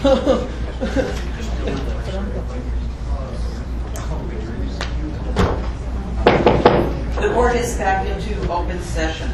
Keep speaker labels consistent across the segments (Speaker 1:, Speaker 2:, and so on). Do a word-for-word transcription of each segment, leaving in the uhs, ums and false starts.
Speaker 1: The board is back into open session.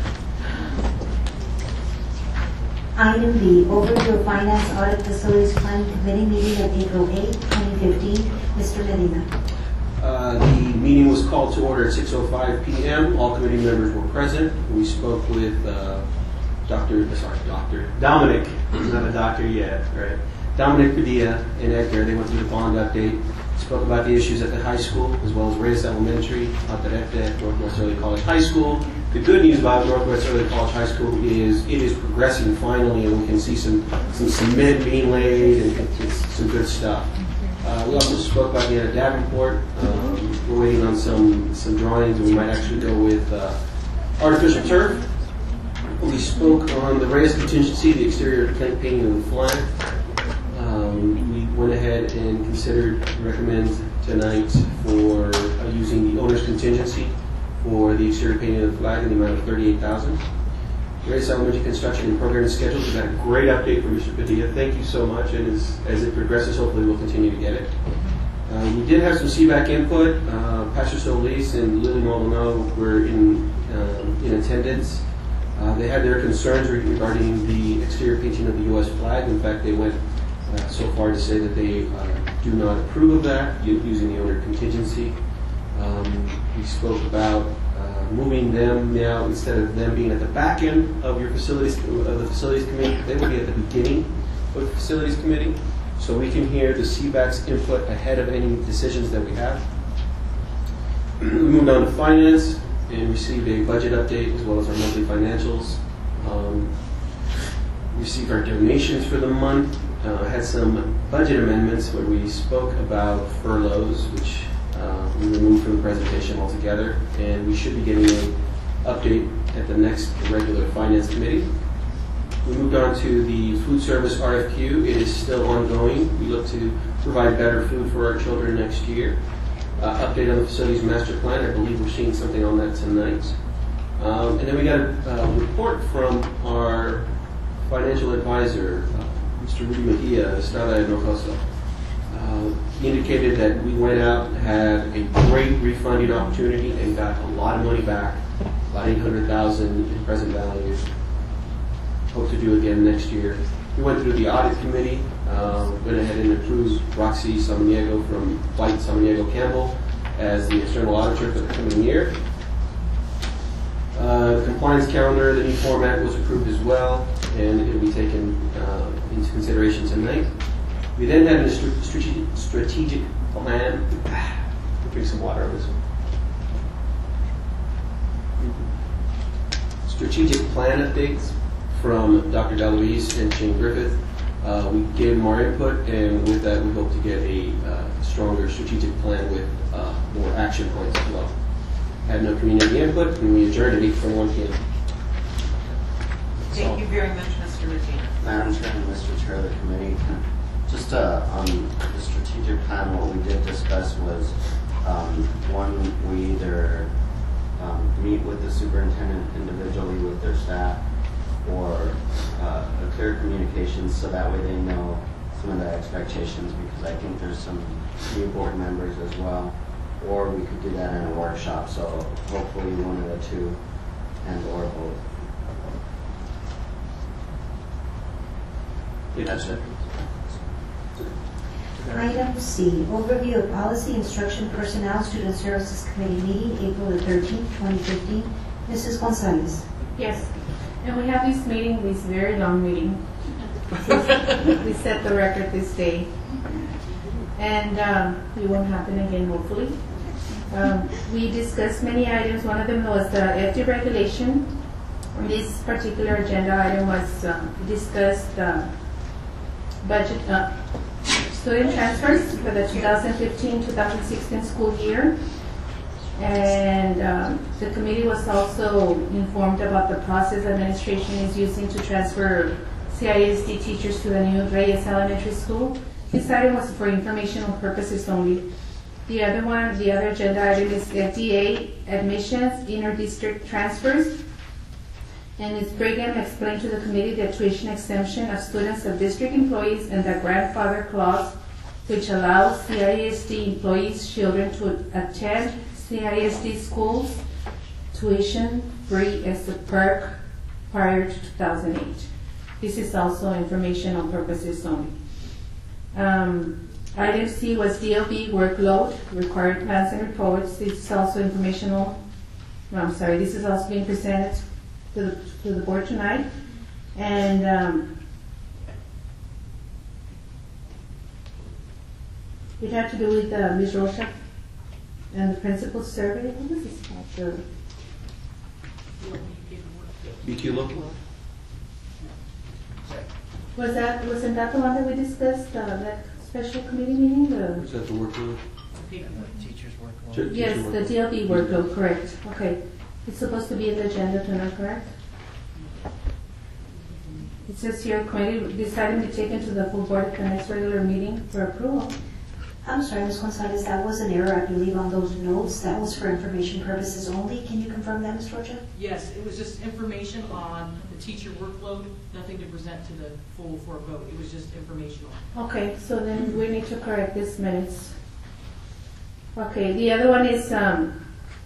Speaker 2: Item B, overview of Finance Audit Facilities Plan Committee meeting of April eighth, twenty fifteen. Mister Medina.
Speaker 3: Uh, the meeting was called to order at six oh five p m All committee members were present. We spoke with uh, Doctor Sorry, Doctor Dominic. He's not a doctor yet, right? Dominic Padilla and Edgar. They went through the bond update. Spoke about the issues at the high school as well as Reyes Elementary, Altarete at Northwest Early College High School. The good news about Northwest Early College High School is it is progressing finally, and we can see some some cement being laid and it's some good stuff. Uh, we also spoke about the Anna Davenport. Um, we're waiting on some some drawings, and we might actually go with uh, artificial turf. We spoke on the Reyes contingency, the exterior painting of the flag. Um, we went ahead and considered, recommend tonight for uh, using the owner's contingency for the exterior painting of the flag in the amount of thirty-eight thousand dollars. Reyes Elementary construction and program schedules. We've got a great update from Mister Padilla. Thank you so much, and as, as it progresses, hopefully we'll continue to get it. Uh, we did have some C BAC input. Uh, Pastor Solis and Lily Maldonado were in, um, in attendance. Uh, they had their concerns regarding the exterior painting of the U S flag. In fact, they went uh, so far to say that they uh, do not approve of that using the owner contingency. Um, we spoke about uh, moving them now, instead of them being at the back end of your facilities of the facilities committee, they will be at the beginning of the facilities committee, so we can hear the C BAC's input ahead of any decisions that we have. We moved on to finance and received a budget update as well as our monthly financials. Um, received our donations for the month. Uh, had some budget amendments where we spoke about furloughs, which uh, we removed from the presentation altogether, and we should be getting an update at the next regular finance committee. We moved on to the food service R F Q. It is still ongoing. We look to provide better food for our children next year. Uh, update on the facilities master plan. I believe we're seeing something on that tonight. Um, and then we got a, a report from our financial advisor, uh, Mister Rudy Mejia, Estrada Hinojosa. Uh, he indicated that we went out, had a great refunding opportunity, and got a lot of money back, about eight hundred thousand dollars in present value. Hope to do again next year. We went through the audit committee, uh, went ahead and approved Roxy Samaniego from White Samaniego Campbell as the external auditor for the coming year. Uh, the compliance calendar, the new format was approved as well, and it will be taken uh, into consideration tonight. We then had a st strategic, strategic plan. I'll drink some water on this one. Strategic plan updates from Doctor DeLuise and Shane Griffith. Uh, we gave them our input, and with that we hope to get a uh, stronger strategic plan with uh, more action points as well. Had no community input, and we adjourned at eight twenty-one p m
Speaker 1: Thank you very much, Mister Medina.
Speaker 4: Madam Chair and Mister Chair of the committee, just uh, on the strategic plan, what we did discuss was um, one, we either um, meet with the superintendent individually with their staff, or uh, a clear communication so that way they know some of the expectations, because I think there's some new board members as well, or we could do that in a workshop, so hopefully one of the two and or both.
Speaker 3: Yeah, that's it.
Speaker 2: Item C, overview of policy, instruction, personnel, student services committee meeting, April the thirteenth, twenty fifteen. Missus Gonzalez.
Speaker 5: Yes, and we have this meeting, this very long meeting. We set the record this day, and um, it won't happen again, hopefully. Um, we discussed many items. One of them was the F D regulation. This particular agenda item was um, discussed uh, budget uh, student transfers for the two thousand fifteen two thousand sixteen school year. And um, the committee was also informed about the process administration is using to transfer C I S D teachers to the new Reyes Elementary School. This item was for informational purposes only. The other one, the other agenda item is F D A admissions, inter-district transfers. And Miz Brigham explained to the committee the tuition exemption of students of district employees and the grandfather clause, which allows C I S D employees' children to attend C I S D schools tuition-free as a perk prior to two thousand eight. This is also informational purposes only. Um, item C was D L B workload, required plans and reports. This is also informational. No, I'm sorry, this is also being presented to the, to the board tonight. And um, it had to do with uh, Miz Rocha and the principal survey. What was this about? The,
Speaker 3: B Q local?
Speaker 5: was that, wasn't that the one that we discussed, uh, that special committee meeting? The,
Speaker 3: Is that the workload?
Speaker 6: Teachers work on.
Speaker 3: Teacher
Speaker 5: yes, the
Speaker 3: workload.
Speaker 5: D L B workload, correct. Okay. It's supposed to be in the agenda tonight, correct? It says here, committee deciding to take into the full board at the next regular meeting for approval.
Speaker 2: I'm sorry, Miz Gonzalez, that was an error, I believe, on those notes. That was for information purposes only. Can you confirm that, Miz Rocha?
Speaker 7: Yes, it was just information on the teacher workload, nothing to present to the full for a vote. It was just informational.
Speaker 5: Okay, so then we need to correct this minutes. Okay, the other one is um,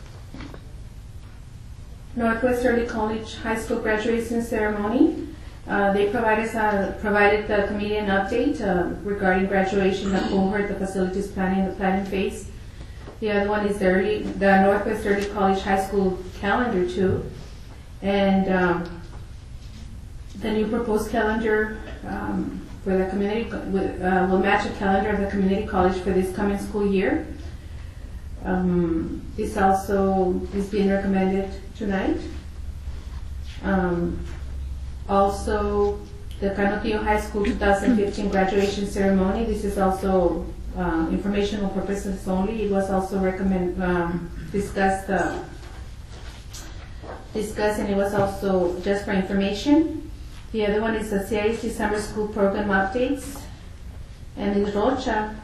Speaker 5: Northwest Early College High School graduation ceremony. Uh, they provided, uh, provided the committee an update uh, regarding graduation, the cohort, the facilities planning, the planning phase. The other one is the, early, the Northwest Early College High School calendar too. And um, the new proposed calendar um, for the community uh, will match the calendar of the community college for this coming school year. Um, this also is being recommended tonight. Um, also, the Canotio High School twenty fifteen graduation ceremony. This is also uh, informational purposes only. It was also recommend um, discussed, uh, discussed, and it was also just for information. The other one is the C I S D Summer School Program updates, and Miz Rocha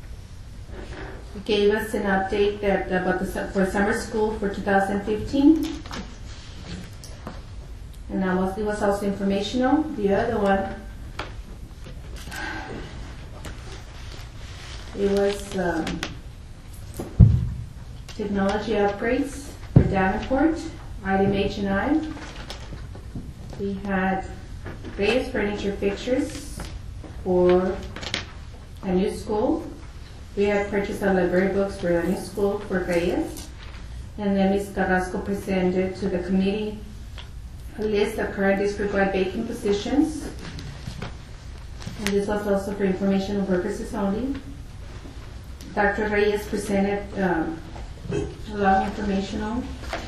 Speaker 5: gave us an update that about the for summer school for two thousand fifteen, and that was it was also informational. The other one, it was um, technology upgrades for Davenport, item H and I. We had Reyes furniture fixtures for a new school. We have purchased our library books for a new school for Reyes. And then Miz Carrasco presented to the committee a list of current district-wide vacant positions. And this was also for informational purposes only. Doctor Reyes presented um, a long informational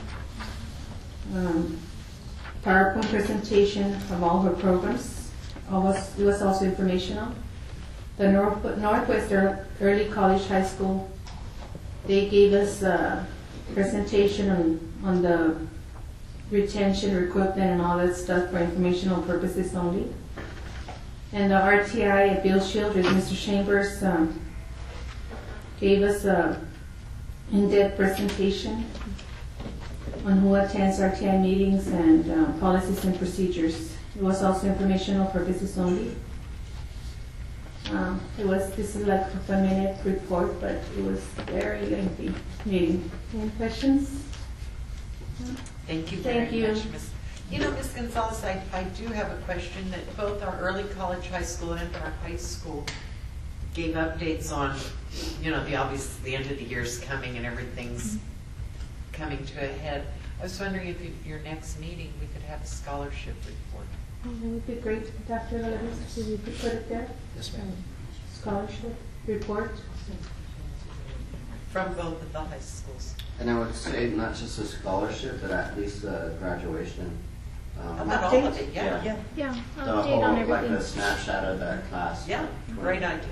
Speaker 5: um, PowerPoint presentation of all her programs. It was, it was also informational. The North, Northwest Early College High School, they gave us a presentation on, on the retention, recruitment, and all that stuff for informational purposes only. And the R T I at Bill Childress, Mister Chambers, um, gave us a in-depth presentation on who attends R T I meetings and uh, policies and procedures. It was also informational purposes only. Um, it was, this is like a five minute report, but it was very lengthy meeting. Any questions?
Speaker 1: Thank you
Speaker 5: Thank
Speaker 1: very
Speaker 5: you.
Speaker 1: much, Miz You know, Miz Gonzalez, I, I do have a question that both our early college high school and our high school gave updates on, you know, the obvious, the end of the year's coming and everything's coming to a head. I was wondering if you, your next meeting, we could have a scholarship report.
Speaker 5: Oh, that would be great, Doctor Valdez, if you could put it there.
Speaker 6: Yes, ma'am.
Speaker 5: Scholarship report.
Speaker 1: From both of the high schools.
Speaker 4: And I would say not just a scholarship, but at least a graduation. um,
Speaker 1: About all of it, yeah.
Speaker 4: Yeah.
Speaker 8: Yeah,
Speaker 4: The
Speaker 8: update
Speaker 4: whole,
Speaker 8: on
Speaker 4: like
Speaker 8: everything.
Speaker 4: a snapshot of that class.
Speaker 1: Yeah, great idea.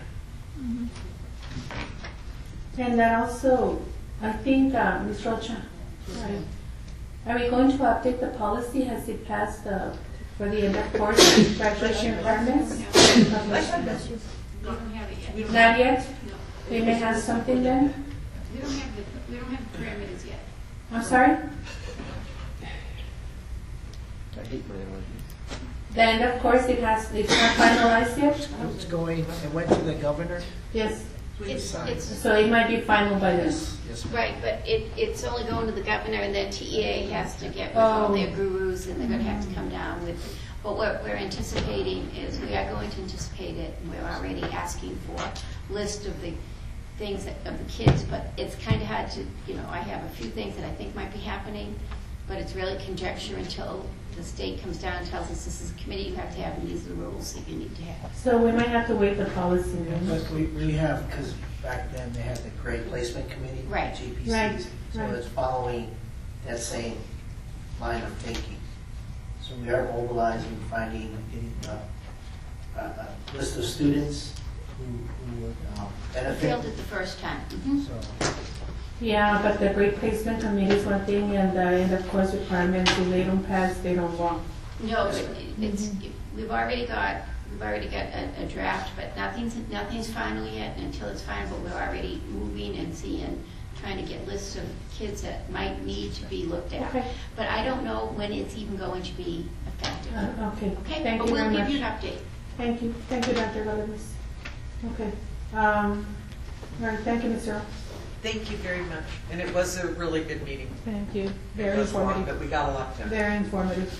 Speaker 5: And then also, I think, uh, Miz Rocha, sorry, are we going to update the policy? Has it passed uh, for the end of course graduation requirements?
Speaker 8: We don't have it yet.
Speaker 5: Not yet? We may have something then?
Speaker 8: We don't have the, we don't have the parameters yet.
Speaker 5: I'm sorry?
Speaker 6: I hate my allergies.
Speaker 5: Then, of course, it has, it's not finalized yet.
Speaker 6: It's going, it went to the governor.
Speaker 5: Yes,
Speaker 8: It's, it's,
Speaker 5: so it might be final by then.
Speaker 6: Yes, ma'am.
Speaker 8: right, but it, it's only going to the governor, and then T E A has to get with all
Speaker 5: Oh.
Speaker 8: their gurus, and they're gonna have to come down with, but what we're anticipating is, we are going to anticipate it, and we're already asking for a list of the things that, of the kids, but it's kinda hard to, you know, I have a few things that I think might be happening, but it's really conjecture until the state comes down and tells us this is a committee you have to have, and these are the rules that you need to have.
Speaker 5: So we might have to wait the policy then.
Speaker 9: But we, we have, because back then they had the grade placement committee,
Speaker 8: Right.
Speaker 9: G P Cs.
Speaker 5: Right,
Speaker 9: So
Speaker 5: right.
Speaker 9: it's following that same line of thinking. So we are mobilizing, finding, getting a, a, a list of students who, who would um,
Speaker 8: Failed
Speaker 9: benefit.
Speaker 8: it the first time. Mhm.
Speaker 9: So,
Speaker 5: Yeah, but the grade placement committee is one thing, and, uh, and of course requirements, if they don't pass, they don't walk.
Speaker 8: No, but it's, we've already got, we've already got a, a draft, but nothing's, nothing's final yet. And until it's final, but we're already moving and seeing, trying to get lists of kids that might need to be looked at.
Speaker 5: Okay.
Speaker 8: But I don't know when it's even going to be effective.
Speaker 5: Uh, Okay,
Speaker 8: Okay,
Speaker 5: thank
Speaker 8: but
Speaker 5: you
Speaker 8: we'll
Speaker 5: very
Speaker 8: give
Speaker 5: much.
Speaker 8: you an update.
Speaker 5: Thank you, thank you, Doctor Valdez. Okay, um, all right, thank you, Mister Earl.
Speaker 1: Thank you very much. And it was a really good meeting.
Speaker 5: Thank you,
Speaker 1: It
Speaker 5: very
Speaker 1: was long,
Speaker 5: informative,
Speaker 1: but we got a lot done.
Speaker 5: very informative.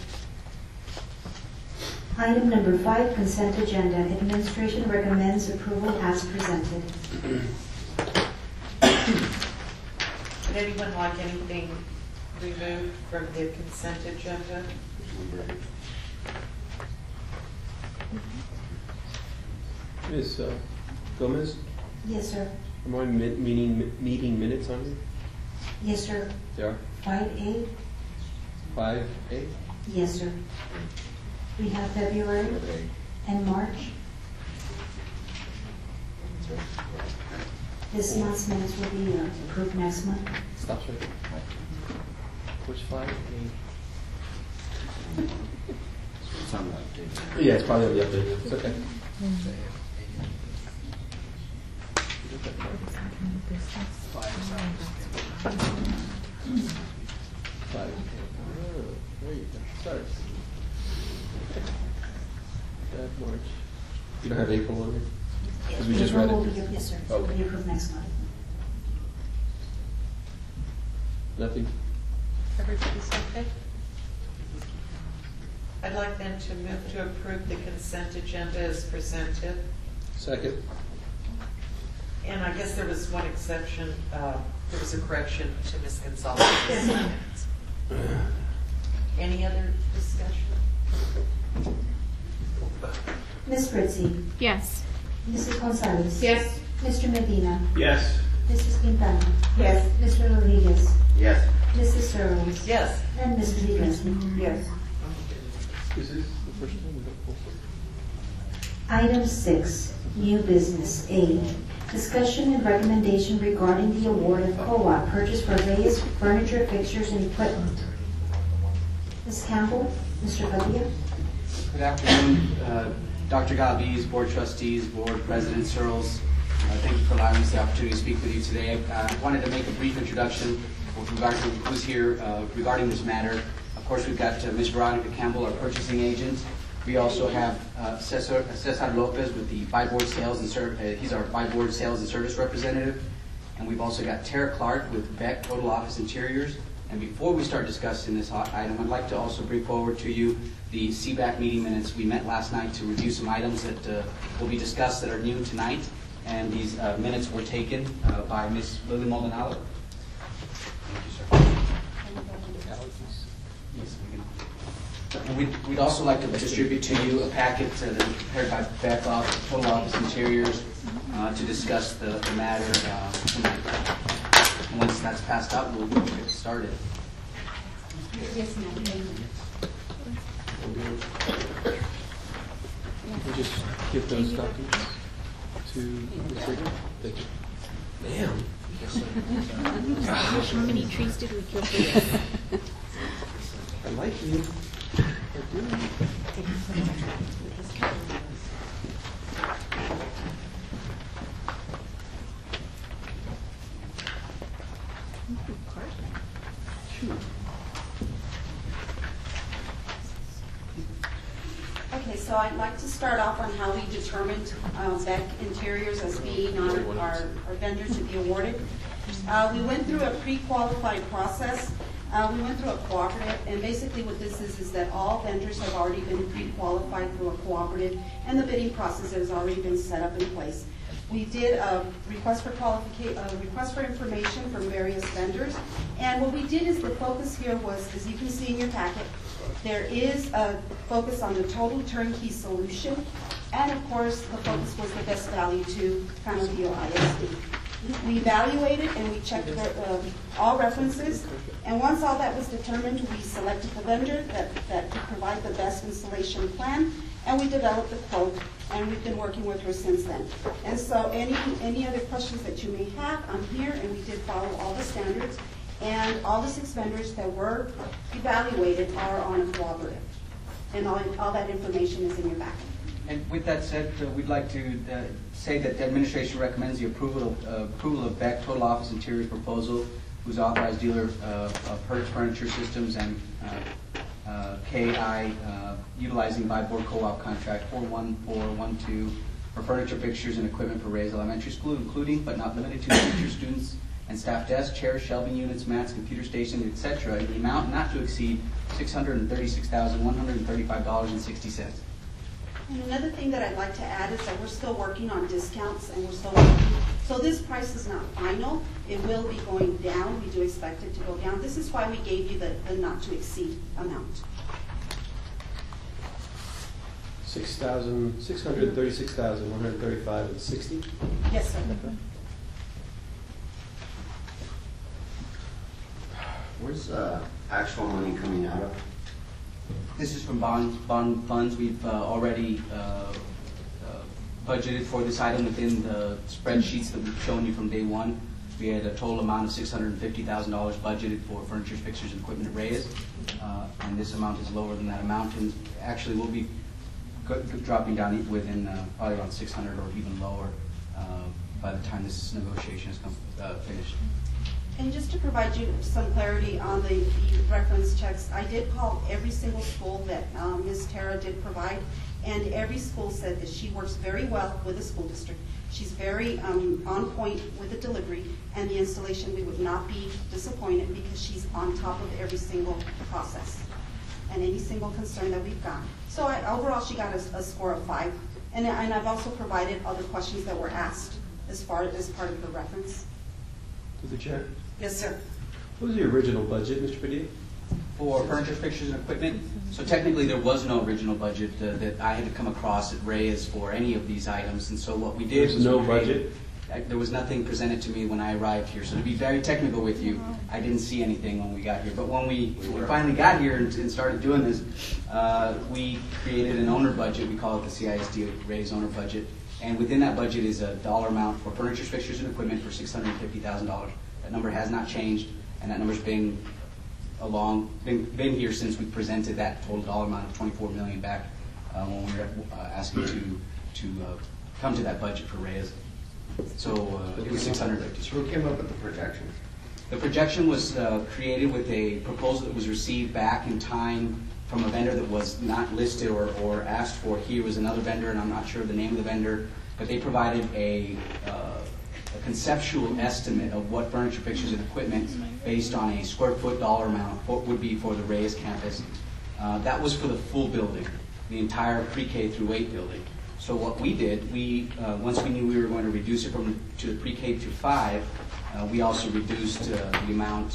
Speaker 2: Item number five, consent agenda. Administration recommends approval as presented.
Speaker 1: Would anyone like anything removed from the consent agenda?
Speaker 3: Miz uh, Gomez,
Speaker 2: Yes, sir.
Speaker 3: am I mi- meeting, meeting minutes on here?
Speaker 2: Yes, sir.
Speaker 3: They are?
Speaker 2: Five A?
Speaker 3: Five A?
Speaker 2: Yes, sir. We have February and March. This month's minutes will be uh, approved next month.
Speaker 3: Stop right. Which five?
Speaker 4: It's on the update.
Speaker 3: Yeah, it's probably on the update. It's okay. Five. Oh, there you go. Start. Feb, March. You don't have April on here? Because we just read
Speaker 2: April will
Speaker 3: it.
Speaker 2: be- Yes, sir. It will be
Speaker 3: Okay.
Speaker 2: approved next month.
Speaker 3: Nothing?
Speaker 1: Everybody's okay? I'd like then to move to approve the consent agenda as presented.
Speaker 3: Second?
Speaker 1: And I guess there was one exception, uh, there was a correction to Miz Gonzalez's minutes. Any other discussion?
Speaker 2: Miz Fritzie.
Speaker 8: Yes.
Speaker 2: Missus Gonzalez.
Speaker 5: Yes,
Speaker 2: Mister Medina.
Speaker 3: Yes.
Speaker 2: Missus Quintana.
Speaker 5: yes,
Speaker 2: Mister Rodriguez.
Speaker 4: Yes.
Speaker 2: Missus Searle.
Speaker 1: Yes.
Speaker 2: And Missus Yglesias.
Speaker 5: yes.
Speaker 3: Is this the first time we got full?
Speaker 2: Item six, new business. A, discussion and recommendation regarding the award of co-op purchase for various furniture, fixtures, and equipment. Miz Campbell, Mister Padilla.
Speaker 10: Good afternoon, uh, Doctor Galvez, Board Trustees, Board President Searles. Uh, Thank you for allowing us the opportunity to speak with you today. Uh, I wanted to make a brief introduction with regard to who's here uh, regarding this matter. Of course, we've got uh, Miz Veronica Campbell, our purchasing agent. We also have uh, Cesar, Cesar Lopez with the Buy Board Sales and Ser- uh, he's our Buy Board Sales and Service representative. And we've also got Tara Clark with Beck Total Office Interiors. And before we start discussing this hot item, I'd like to also bring forward to you the C BAC meeting minutes. We met last night to review some items that uh, will be discussed that are new tonight. And these uh, minutes were taken uh, by Miz Lily Maldonado. Thank you, sir. Yes, we can. And we'd, we'd also like to distribute to you a packet uh, that was prepared by Beck Office, Total Office Interiors, uh, to discuss the, the matter uh, tonight. And once that's passed out, we'll we'll get started.
Speaker 8: Yes, ma'am.
Speaker 3: We'll just give those documents to the city. Thank you. Ma'am.
Speaker 8: How many trees did we kill for this?
Speaker 3: I like you. I do. Shoot.
Speaker 11: So I'd like to start off on how we determined um, Beck Interiors as being our, our, our vendor to be awarded. Uh, we went through a pre-qualified process. Uh, we went through a cooperative, and basically what this is is that all vendors have already been pre-qualified through a cooperative, and the bidding process has already been set up in place. We did a request for qualification, a request for information from various vendors, and what we did is the focus here was, as you can see in your packet, there is a focus on the total turnkey solution, and of course the focus was the best value to San Diego I S D. We evaluated and we checked uh, all references, and once all that was determined, we selected the vendor that, that could provide the best installation plan, and we developed the quote, and we've been working with her since then. And so any, any other questions that you may have, I'm here, and we did follow all the standards, and all the six vendors that were evaluated are on a cooperative. And all, all that information is in your packet.
Speaker 10: And with that said, uh, we'd like to uh, say that the administration recommends the approval of, uh, approval of Beck Total Office Interiors proposal, who's authorized dealer uh, of Hertz Furniture Systems and uh, uh, K I uh, utilizing by board co-op contract four one four one two for furniture, fixtures, and equipment for Reyes Elementary School, including but not limited to teacher, students, and staff desks, chairs, shelving units, mats, computer stations, et cetera, in the amount not to exceed six hundred thirty-six thousand one hundred thirty-five dollars and sixty cents.
Speaker 11: And another thing that I'd like to add is that we're still working on discounts, and we're still working. So this price is not final. It will be going down. We do expect it to go down. This is why we gave you the, the not to exceed amount.
Speaker 3: Six thousand, six hundred thirty-six thousand, one hundred thirty-five and sixty?
Speaker 11: Yes, sir.
Speaker 4: Where's uh, actual money coming out of?
Speaker 10: This is from bond, bond funds. We've uh, already uh, uh, budgeted for this item within the spreadsheets that we've shown you from day one. We had a total amount of six hundred fifty thousand dollars budgeted for furniture, fixtures, and equipment at Reyes, uh, and this amount is lower than that amount, and actually will be go- dropping down within uh, probably around six hundred or even lower uh, by the time this negotiation is com- uh, finished.
Speaker 11: And just to provide you some clarity on the, the reference checks, I did call every single school that um, Miz Tara did provide, and every school said that she works very well with the school district. She's very um, on point with the delivery and the installation. We would not be disappointed because she's on top of every single process and any single concern that we've got. So I, overall, she got a, a score of five. And, and I've also provided other questions that were asked as far as part of the reference.
Speaker 3: To the chair.
Speaker 11: Yes, sir.
Speaker 3: What was the original budget, Mister Padilla?
Speaker 10: For furniture, fixtures, and equipment. So technically, there was no original budget uh, that I had to come across at Reyes for any of these items. And so what we did
Speaker 3: There's
Speaker 10: was
Speaker 3: no
Speaker 10: we created-
Speaker 3: budget?
Speaker 10: I- There was nothing presented to me when I arrived here. So to be very technical with you, I didn't see anything when we got here. But when we, we finally got here and, and started doing this, uh, we created an owner budget. We call it the C I S D Reyes owner budget. And within that budget is a dollar amount for furniture, fixtures, and equipment for six hundred fifty thousand dollars. That number has not changed, and that number's been along, been, been here since we presented that total dollar amount of twenty-four million dollars back uh, when we were uh, asking to to uh, come to that budget for Reyes. So uh, it was six hundred fifty.
Speaker 4: So who came up with the projection?
Speaker 10: The projection was uh, created with a proposal that was received back in time from a vendor that was not listed or, or asked for. Here was another vendor, and I'm not sure of the name of the vendor, but they provided a, uh, a conceptual estimate of what furniture, fixtures, and equipment based on a square foot dollar amount what would be for the Reyes campus. Uh, that was for the full building, the entire pre-K through eight building. So what we did, we uh, once we knew we were going to reduce it from to the pre-K to five, uh, we also reduced uh, the amount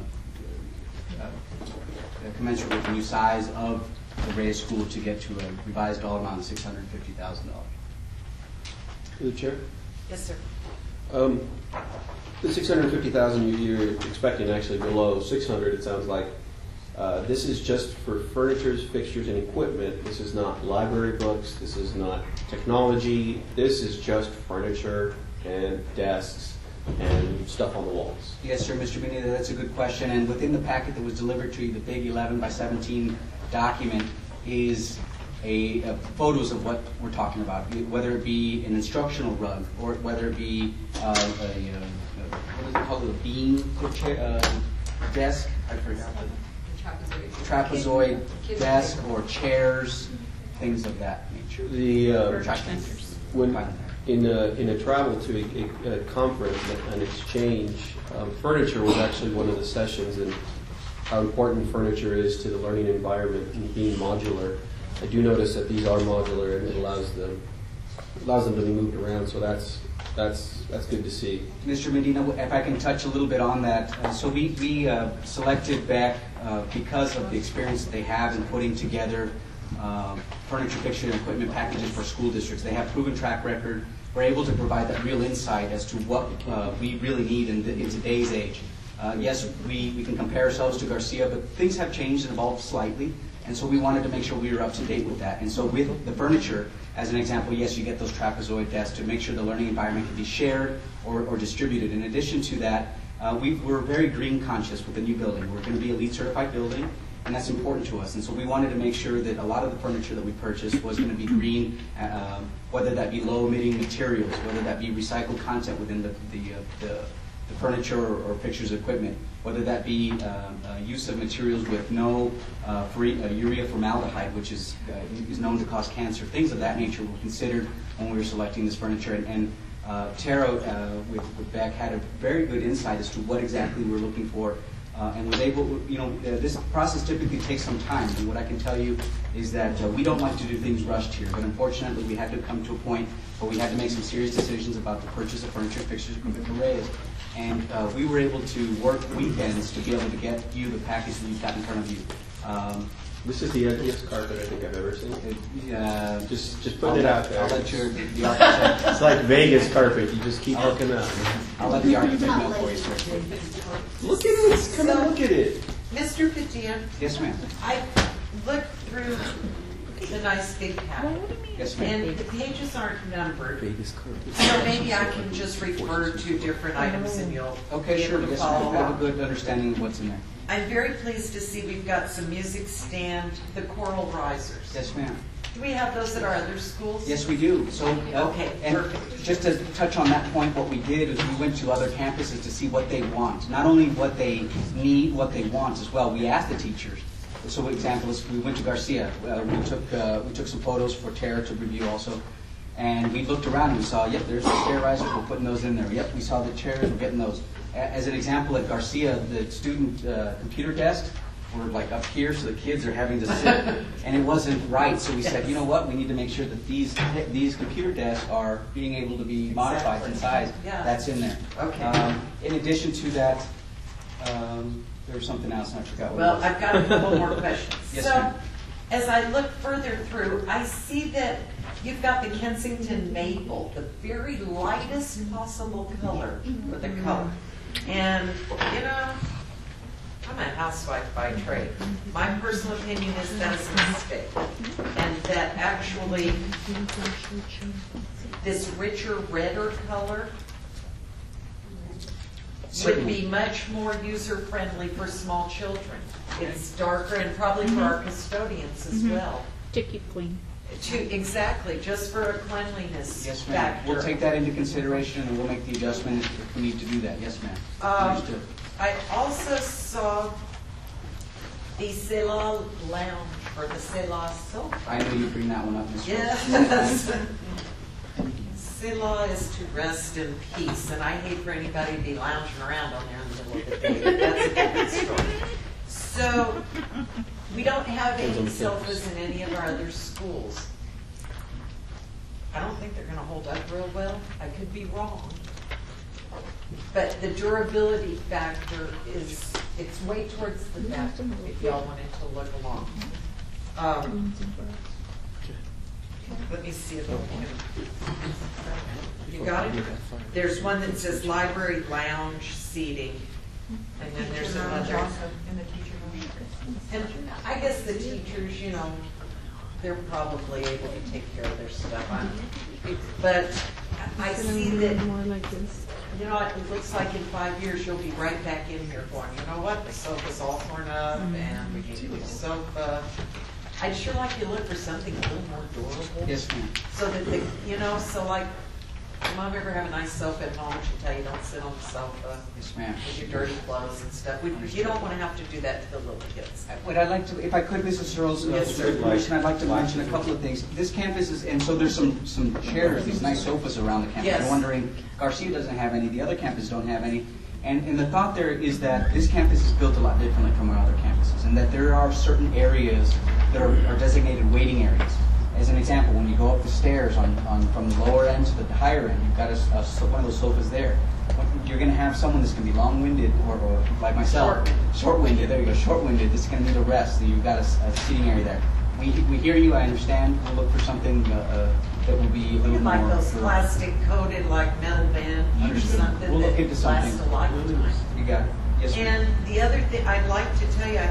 Speaker 10: uh, uh, commensurate with the new size of the Reyes school to get to a revised dollar amount of six hundred fifty thousand dollars.
Speaker 3: To the chair.
Speaker 1: Yes, sir.
Speaker 3: Um, the six hundred fifty thousand you, you're expecting actually below six hundred. It sounds like uh, this is just for furnitures, fixtures, and equipment. This is not library books. This is not technology. This is just furniture and desks and stuff on the walls.
Speaker 10: Yes, sir, Mister Benita, that's a good question. And within the packet that was delivered to you, the big eleven by seventeen document is a, a photos of what we're talking about, whether it be an instructional rug or whether it be uh, a, a, a what is it called, a beam uh, desk. I forgot. Trapezoid desk or chairs, things of that nature.
Speaker 3: The, uh,
Speaker 10: Trash vendors.
Speaker 3: when,
Speaker 10: Fine.
Speaker 3: in a, in a travel to a, a conference, an exchange, um, furniture was actually one of the sessions, and how important furniture is to the learning environment and being modular. I do notice that these are modular, and it allows them allows them to be moved around. So that's that's that's good to see.
Speaker 10: Mister Medina, if I can touch a little bit on that. Uh, so we, we uh, selected Beck uh, because of the experience that they have in putting together um, furniture, fixture, and equipment packages for school districts. They have proven track record. We're able to provide that real insight as to what uh, we really need in, the, in today's age. Uh, yes, we, we can compare ourselves to Garcia, but things have changed and evolved slightly. And so we wanted to make sure we were up to date with that. And so with the furniture, as an example, yes, you get those trapezoid desks to make sure the learning environment can be shared or, or distributed. In addition to that, uh, we, we're very green conscious with the new building. We're going to be a LEED certified building, and that's important to us. And so we wanted to make sure that a lot of the furniture that we purchased was going to be green, uh, whether that be low emitting materials, whether that be recycled content within the, the, uh, the the furniture or, or pictures of equipment, whether that be uh, uh, use of materials with no uh, free, uh, urea formaldehyde, which is uh, is known to cause cancer. Things of that nature were considered when we were selecting this furniture. And, and uh, Tara uh, with, with Beck had a very good insight as to what exactly we were looking for, uh, and was able, you know, uh, this process typically takes some time. And what I can tell you is that uh, we don't like to do things rushed here, but unfortunately we had to come to a point where we had to make some serious decisions about the purchase of furniture, fixtures, equipment for Reyes. And uh, we were able to work weekends to be able to get you the package that you've got in front of you. Um,
Speaker 3: This is the ugliest carpet I think I've ever seen.
Speaker 10: it, uh,
Speaker 3: Just just put
Speaker 10: I'll
Speaker 3: it
Speaker 10: let-
Speaker 3: out there.
Speaker 10: I'll let your, the architect,
Speaker 3: It's like Vegas carpet. You just keep looking up.
Speaker 10: I'll let the architect know for you, sir.
Speaker 3: Look at it. Come and look at it.
Speaker 1: Mister Padilla,
Speaker 10: Yes, ma'am.
Speaker 1: I looked through the nice big packet,
Speaker 10: Yes, ma'am.
Speaker 1: and the pages aren't numbered,
Speaker 3: Vegas carpet.
Speaker 1: so maybe I can just refer to different items and you'll
Speaker 10: Okay,
Speaker 1: be
Speaker 10: sure.
Speaker 1: able to
Speaker 10: Yes,
Speaker 1: follow
Speaker 10: ma'am. I have a
Speaker 1: along.
Speaker 10: good understanding of what's in there.
Speaker 1: I'm very pleased to see we've got some music stand, the choral risers.
Speaker 10: Yes, ma'am.
Speaker 1: Do we have those at our other schools?
Speaker 10: Yes, we do. So, uh,
Speaker 1: Okay,
Speaker 10: and
Speaker 1: perfect.
Speaker 10: just to touch on that point, what we did is we went to other campuses to see what they want. Not only what they need, what they want as well. We asked the teachers. So, for example, is we went to Garcia. Uh, we took uh, we took some photos for Tara to review also, and we looked around and we saw, yep, there's the stair risers. We're putting those in there. Yep, we saw the chairs. We're getting those. A- As an example, at Garcia, the student uh, computer desks were like up here, so the kids are having to sit, and it wasn't right. So we said, you know what? We need to make sure that these these computer desks are being able to be modified in size.
Speaker 1: Yeah.
Speaker 10: That's in there.
Speaker 1: Okay.
Speaker 10: Um, in addition to that, um, there was something else, and I forgot what it
Speaker 1: Well,
Speaker 10: was.
Speaker 1: I've got a couple more questions.
Speaker 10: Yes,
Speaker 1: So,
Speaker 10: ma'am.
Speaker 1: as I look further through, I see that you've got the Kensington maple, the very lightest possible color for the color. And, you know, I'm a housewife by trade. My personal opinion is that's a mistake. And that actually, this richer, redder color would be much more user-friendly for small children. It's darker and probably for our custodians as well.
Speaker 12: To keep clean.
Speaker 1: To, exactly, just for a cleanliness
Speaker 10: Yes, ma'am.
Speaker 1: factor.
Speaker 10: We'll take that into consideration, and we'll make the adjustment if we need to do that. Yes, ma'am.
Speaker 1: Um,
Speaker 10: Understood.
Speaker 1: I also saw the Selah lounge or the Selah sofa.
Speaker 10: I know you bring that one up, Miz Rose.
Speaker 1: Yes. Selah is to rest in peace, and I hate for anybody to be lounging around on there in the middle of the day. But that's a different story. So, we don't have any sofas in any of our other schools. I don't think they're going to hold up real well. I could be wrong. But the durability factor is, it's way towards the back if y'all wanted to look along. Um, let me see if I can. You got it? There's one that says library lounge seating, and then there's another. And I guess the teachers, you know, they're probably able to take care of their stuff. I'm- But I see that,
Speaker 12: More like this.
Speaker 1: you know, it looks like in five years you'll be right back in here going, you know what, the sofa's all torn up and we need a new sofa. I'd sure like to look for something a little more durable.
Speaker 10: Yes, ma'am.
Speaker 1: So that the, you know, so like mom ever have a nice sofa at home? She'll tell you don't sit on the sofa
Speaker 10: Yes, ma'am.
Speaker 1: with your dirty clothes and stuff. We- You don't want to have to do that to the little kids.
Speaker 10: Would I like to, if I could, Missus Searles, uh,
Speaker 1: Yes,
Speaker 10: with
Speaker 1: sir.
Speaker 10: your permission, I'd like to mention a couple of things. This campus is, and so there's some, some chairs, these nice sofas around the campus.
Speaker 1: Yes.
Speaker 10: I'm wondering, Garcia doesn't have any, the other campuses don't have any. And, and the thought there is that this campus is built a lot differently from our other campuses, and that there are certain areas that are, are designated waiting areas. As an example, when you go up the stairs on, on from the lower end to the higher end, you've got a, a, so- one of those sofas there. You're going to have someone that's going to be long-winded, or, or like myself,
Speaker 1: Short-winded.
Speaker 10: short-winded. There you go, short-winded. That's going to need a rest. So you've got a, s- a seating area there. We, we hear you. I understand. We'll look for something uh, uh, that will be a little
Speaker 1: Like
Speaker 10: more.
Speaker 1: those
Speaker 10: for-
Speaker 1: plastic coated like metal band or
Speaker 10: Understood.
Speaker 1: something
Speaker 10: We'll look
Speaker 1: that
Speaker 10: into something.
Speaker 1: lasts a lifetime.
Speaker 10: You got it. Yes, ma'am.
Speaker 1: And the other thing, I'd like to tell you,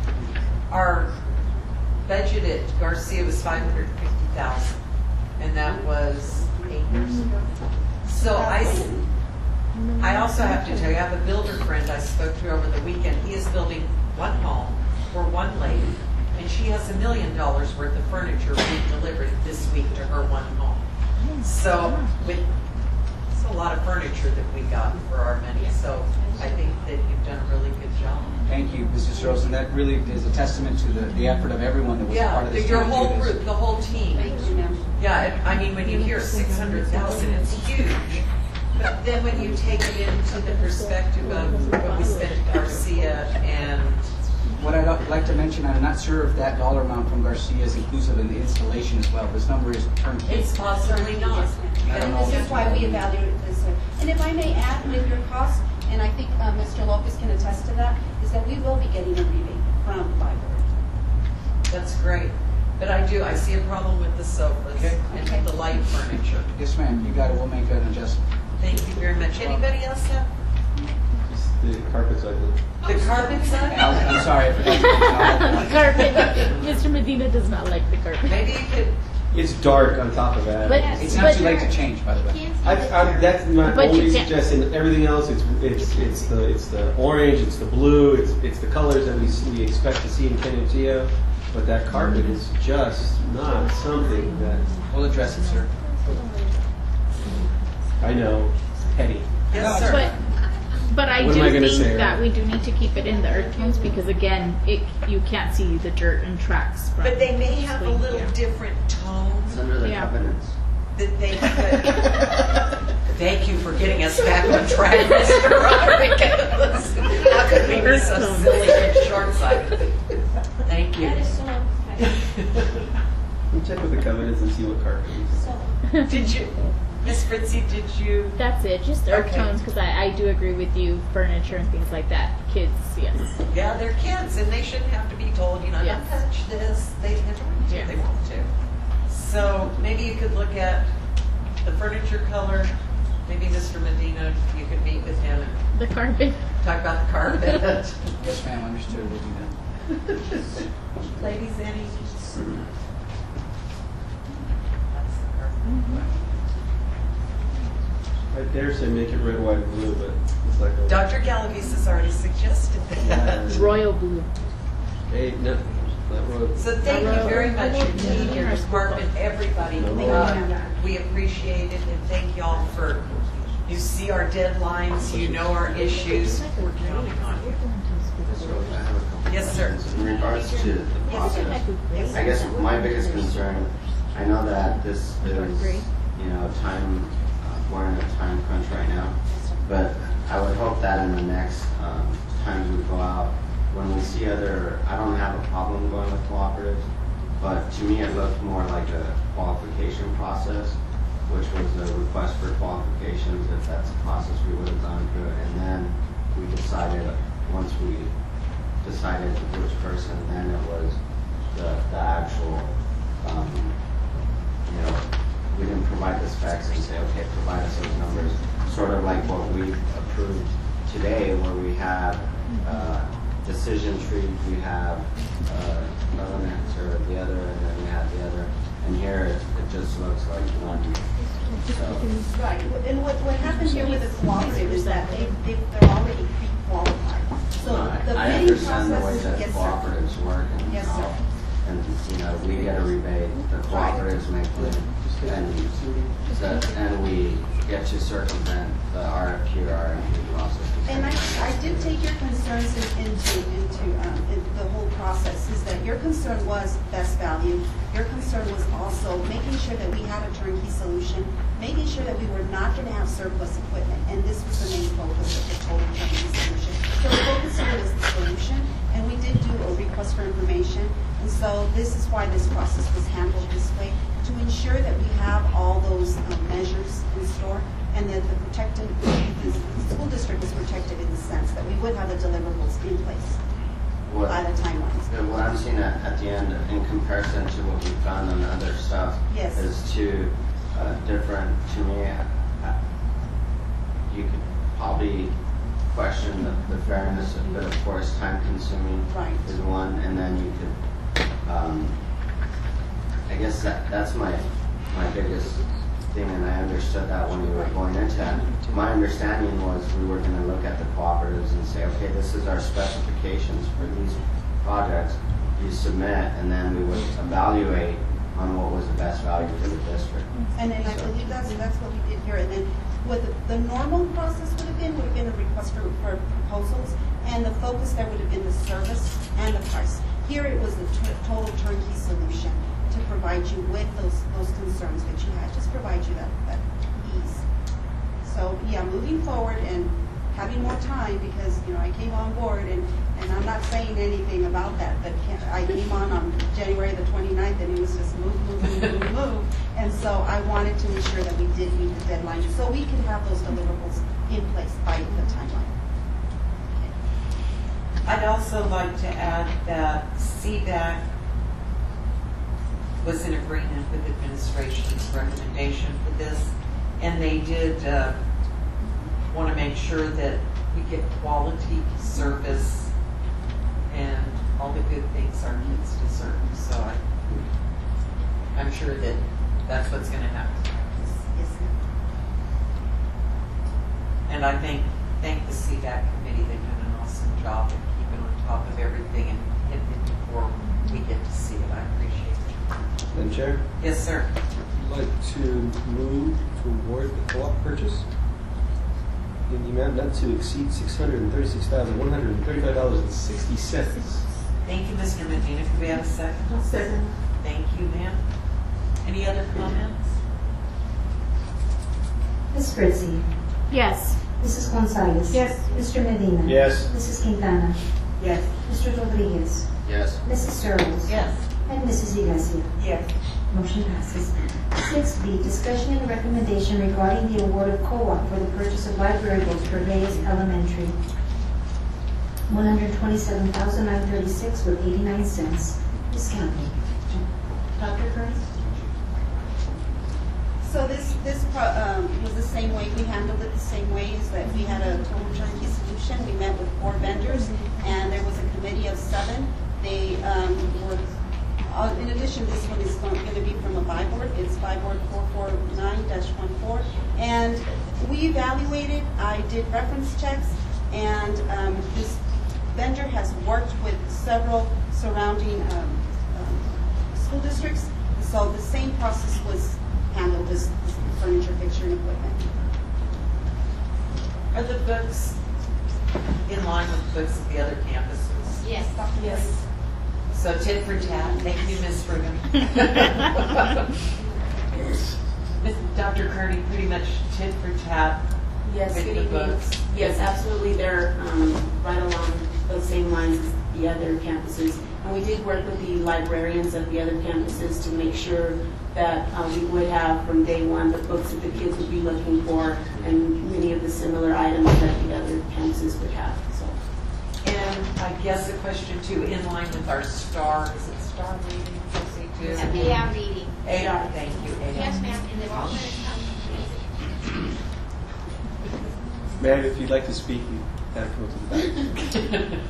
Speaker 1: our budget at Garcia was five hundred fifty thousand, and that was eight years ago. So I, s- I also have to tell you, I have a builder friend I spoke to over the weekend. He is building one home for one lady, and she has a million dollars worth of furniture being delivered this week to her one home. So with, it's a lot of furniture that we got for our money, so I think that you've done a really good job.
Speaker 10: Thank you, Missus Rose, and that really is a testament to the, the effort of everyone that was part
Speaker 1: Yeah,
Speaker 10: of this.
Speaker 1: your
Speaker 10: team to do
Speaker 1: whole
Speaker 10: this.
Speaker 1: group, the whole team.
Speaker 11: Thank you, ma'am.
Speaker 1: Yeah, it- I mean, when you hear six hundred thousand, it's huge. But then when you take it into the perspective of what we spent at Garcia and,
Speaker 10: What I'd like to mention, I'm not sure if that dollar amount from Garcia is inclusive in the installation as well. This number is turnkey.
Speaker 1: it's possibly not.
Speaker 10: I don't know.
Speaker 11: This is why we evaluated this. uh, And if I may add, with your cost, and I think uh, Mister Lopez can attest to that, is that we will be getting a rebate from the library.
Speaker 1: That's great. But I do, I see a problem with the sofas
Speaker 10: Okay.
Speaker 11: Okay.
Speaker 1: and the light furniture.
Speaker 10: Yes, ma'am, you got it. We'll make an adjustment.
Speaker 1: Thank you very much. Anybody else have
Speaker 3: The carpet's ugly.
Speaker 1: the carpets on?
Speaker 10: Al, I'm sorry, I forgot to mention. I'll have to-
Speaker 12: Carpet. Mister Medina does not like the carpet.
Speaker 1: Maybe you could,
Speaker 3: It's dark on top of that.
Speaker 12: But-
Speaker 10: It's not too late to change, by the way.
Speaker 3: I, I, that's my
Speaker 12: But you
Speaker 3: only
Speaker 12: can't-
Speaker 3: suggestion. Everything else, it's it's it's the it's the orange, it's the blue, it's it's the colors that we see- we expect to see in Canutillo. But that carpet is just not something that
Speaker 10: We'll address it, sir.
Speaker 3: I know. Petty.
Speaker 1: yes, sir.
Speaker 12: But, but I
Speaker 3: What
Speaker 12: do
Speaker 3: am I gonna
Speaker 12: think
Speaker 3: say,
Speaker 12: that
Speaker 3: right?
Speaker 12: we do need to keep it in the earth tones because again, it you can't see the dirt and tracks. From
Speaker 1: But they may have a
Speaker 12: Swing,
Speaker 1: little
Speaker 12: yeah.
Speaker 1: different
Speaker 4: It's
Speaker 1: tones
Speaker 4: under the
Speaker 12: Yeah.
Speaker 4: covenants.
Speaker 1: that they could. Thank you for getting us back on track, Mister Rodriguez. How could we be so silly and short-sighted? Thank you.
Speaker 11: That is so,
Speaker 3: We check with the covenants and see what carpet is.
Speaker 11: so,
Speaker 1: Did you, Miss Fritzie, did you?
Speaker 12: That's it, just earth
Speaker 1: Okay.
Speaker 12: tones because I, I do agree with you. Furniture and things like that. Kids, yes.
Speaker 1: Yeah, they're kids and they shouldn't have to be told, you know,
Speaker 12: Yes.
Speaker 1: don't touch this. They have to,
Speaker 12: Yeah.
Speaker 1: they want to. So maybe you could look at the furniture color. Maybe Mister Medina, you could meet with him and
Speaker 12: The carpet.
Speaker 1: talk about the carpet.
Speaker 10: Yes, ma'am, understood. We'll do that.
Speaker 1: Ladies, any? That's the carpet.
Speaker 3: I dare say make it red, white, and blue, but it's like a
Speaker 1: Doctor Galavis has already suggested that.
Speaker 12: Royal blue.
Speaker 3: Hey, no, that road.
Speaker 1: So thank you very much, your team, your department, everybody.
Speaker 3: No
Speaker 1: Uh, We appreciate it and thank y'all for, you see our deadlines, you know our issues. We're counting on you.
Speaker 4: Miz Rose, I have a couple
Speaker 1: Yes, sir.
Speaker 4: questions in regards to the
Speaker 1: Yes, sir.
Speaker 4: process. I guess my biggest concern, I know that this is, you know, time, uh, we're in a time crunch right now, but I would hope that in the next um, times we go out, when we see other, I don't have a problem going with cooperatives, but to me it looked more like a qualification process, which was a request for qualifications, if that's a process we would have gone through, and then we decided, once we decided which person, then it was the, the actual, um, you know, we didn't provide the specs and say, okay, provide us those numbers, sort of like what we approved today, where we have, uh, decision trees, we have, uh, elements or the other, and then we have the other, and here it, it just looks like one. So,
Speaker 11: right, and what, what happened here with the cooperative is that they, they, they're already pre-qualified. So
Speaker 4: I
Speaker 11: the
Speaker 4: I
Speaker 11: bidding
Speaker 4: understand the way
Speaker 11: process,
Speaker 4: that
Speaker 11: yes, sir.
Speaker 4: cooperatives work and
Speaker 11: Yes,
Speaker 4: how,
Speaker 11: sir.
Speaker 4: and, you know, we get a rebate, the cooperatives make the, and that, and we get to circumvent the R F Q or R F P process.
Speaker 11: And I, I did take your concerns in- into, into um, in the whole process, is that your concern was best value. Your concern was also making sure that we had a turnkey solution, making sure that we were not going to have surplus equipment, and this was the main focus of the total turnkey solution. So the focus here was the solution, and we did do a request for information, and so this is why this process was handled this way, to ensure that we have all those um, measures in store, and that the protected, the school district is protected in the sense that we would have the deliverables in place
Speaker 4: What,
Speaker 11: by the timelines.
Speaker 4: yeah, what I'm seeing at, at the end, in comparison to what we've done on other stuff,
Speaker 11: Yes.
Speaker 4: is too uh, different to me. Uh, You could probably question the, the fairness, of, but of course, time consuming
Speaker 11: Right.
Speaker 4: is one, and then you could, um, I guess that that's my my biggest thing, and I understood that when we were going into it. My understanding was we were going to look at the cooperatives and say, okay, this is our specifications for these projects. You submit, and then we would evaluate on what was the best value for the district.
Speaker 11: And then I believe that's, that's what we did here. And then what the, the normal process would have been, would have been a request for, for proposals, and the focus there would have been the service and the price. Here it was the t- total turnkey solution to provide you with those, those concerns that you had, just provide you that, that ease. So, yeah, moving forward and having more time, because, you know, I came on board, and, and I'm not saying anything about that, but I came on on January the twenty-ninth, and it was just move, move, move, move, move. And so I wanted to ensure that we did meet the deadline, so we can have those deliverables in place by the timeline.
Speaker 1: I'd also like to add that C DAC was in agreement with administration's recommendation for this, and they did uh, want to make sure that we get quality service and all the good things our kids deserve. So I, I'm sure that that's what's going to happen.
Speaker 11: Yes, ma'am.
Speaker 1: And I thank, thank the C DAC committee. They've done an awesome job of keeping on top of everything and hitting it before we get to see it. I appreciate it.
Speaker 3: Madam Chair,
Speaker 1: Yes, sir.
Speaker 3: I'd like to move to award the co-op purchase in the amount not to exceed six hundred thirty-six thousand one hundred thirty-five dollars and sixty cents.
Speaker 1: Thank you, Mister Medina. Can we have a second?
Speaker 5: Second.
Speaker 1: Thank you, ma'am. Any other comments?
Speaker 2: Miz Fritzie.
Speaker 12: Yes.
Speaker 2: Missus Gonzalez.
Speaker 5: Yes.
Speaker 2: Mister Medina.
Speaker 3: Yes.
Speaker 2: Missus Quintana.
Speaker 1: Yes.
Speaker 2: Mister Rodriguez.
Speaker 4: Yes.
Speaker 2: Missus Searles.
Speaker 1: Yes.
Speaker 2: And Missus Iglesias.
Speaker 1: Yes.
Speaker 2: Motion passes. Six B, discussion and recommendation regarding the award of co-op for the purchase of library books for Reyes Elementary. One hundred twenty-seven thousand nine hundred thirty-six with eighty-nine cents. Discounted.
Speaker 1: Doctor Kearns?
Speaker 11: So this, this pro- um, was the same way, we handled it the same way, is that we had a total turnkey solution. We met with four vendors, and there was a committee of seven. They um, were, uh, in addition, this one is going to be from a buy board. It's buy board four four nine dash one four. And we evaluated, I did reference checks, and um, this vendor has worked with several surrounding um, um, school districts. So the same process was handled, this, this furniture, fixture, and equipment.
Speaker 1: Are the books in line with the books at the other campuses?
Speaker 8: Yes.
Speaker 11: Yes.
Speaker 1: So tit for tat. Thank you, Miz Brigham. Miz Doctor Kearney, pretty much tit for tat.
Speaker 13: Yes,
Speaker 1: with
Speaker 13: good
Speaker 1: the
Speaker 13: evening.
Speaker 1: books.
Speaker 13: Yes, absolutely. They're um, right along those same lines as the other campuses. And we did work with the librarians of the other campuses to make sure that uh, we would have from day one the books that the kids would be looking for and many of the similar items that the other campuses would have. So,
Speaker 1: And I guess a question too, in line with our star, is it star reading? Josie, too?
Speaker 8: A R reading.
Speaker 1: A R, thank you. A R.
Speaker 8: Yes, ma'am, and they're all going to come.
Speaker 3: Ma'am, if you'd like to speak, you have to come up to the back.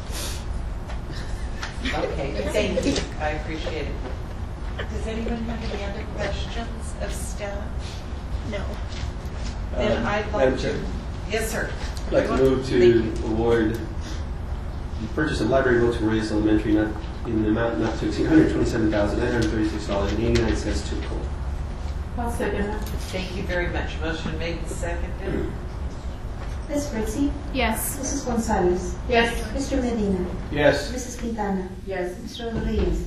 Speaker 1: Okay, thank you. I appreciate it. Does anyone have any other questions of staff?
Speaker 12: No.
Speaker 1: Then
Speaker 3: Um,
Speaker 1: I'd
Speaker 3: Madam
Speaker 1: like
Speaker 3: Chair,
Speaker 1: to, yes, sir.
Speaker 3: I'd like to move to award the purchase of library books for Reyes Elementary not, in an amount not to exceed one hundred twenty-seven thousand nine hundred thirty-six dollars and eighty-nine cents to the co-op.
Speaker 5: I'll second that.
Speaker 1: Thank you very much. Motion made and seconded.
Speaker 2: Miz Fritzie?
Speaker 12: Yes.
Speaker 2: Missus Gonzalez?
Speaker 5: Yes.
Speaker 2: Mister Medina?
Speaker 3: Yes.
Speaker 2: Missus Quintana?
Speaker 13: Yes.
Speaker 2: Mister Rodriguez?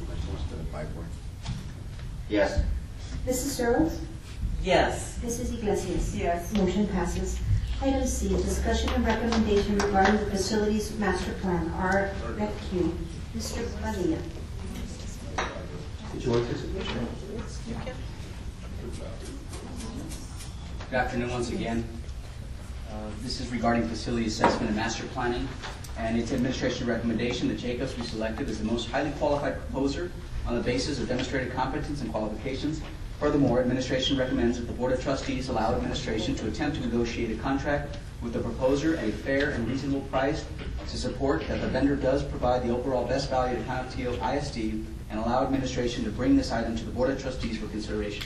Speaker 4: Yes.
Speaker 2: Missus Searles?
Speaker 1: Yes.
Speaker 2: Missus Iglesias?
Speaker 13: Yes.
Speaker 2: Motion passes. Item C, discussion and recommendation regarding the facilities master plan, R F Q. Mister Padilla?
Speaker 3: Did you want to?
Speaker 1: You can.
Speaker 10: Good afternoon once again. Uh, This is regarding facility assessment and master planning, and it's administration recommendation that Jacobs be selected as the most highly qualified proposer on the basis of demonstrated competence and qualifications. Furthermore, administration recommends that the Board of Trustees allow administration to attempt to negotiate a contract with the proposer at a fair and reasonable price to support that the vendor does provide the overall best value to Canutillo I S D, and allow administration to bring this item to the Board of Trustees for consideration.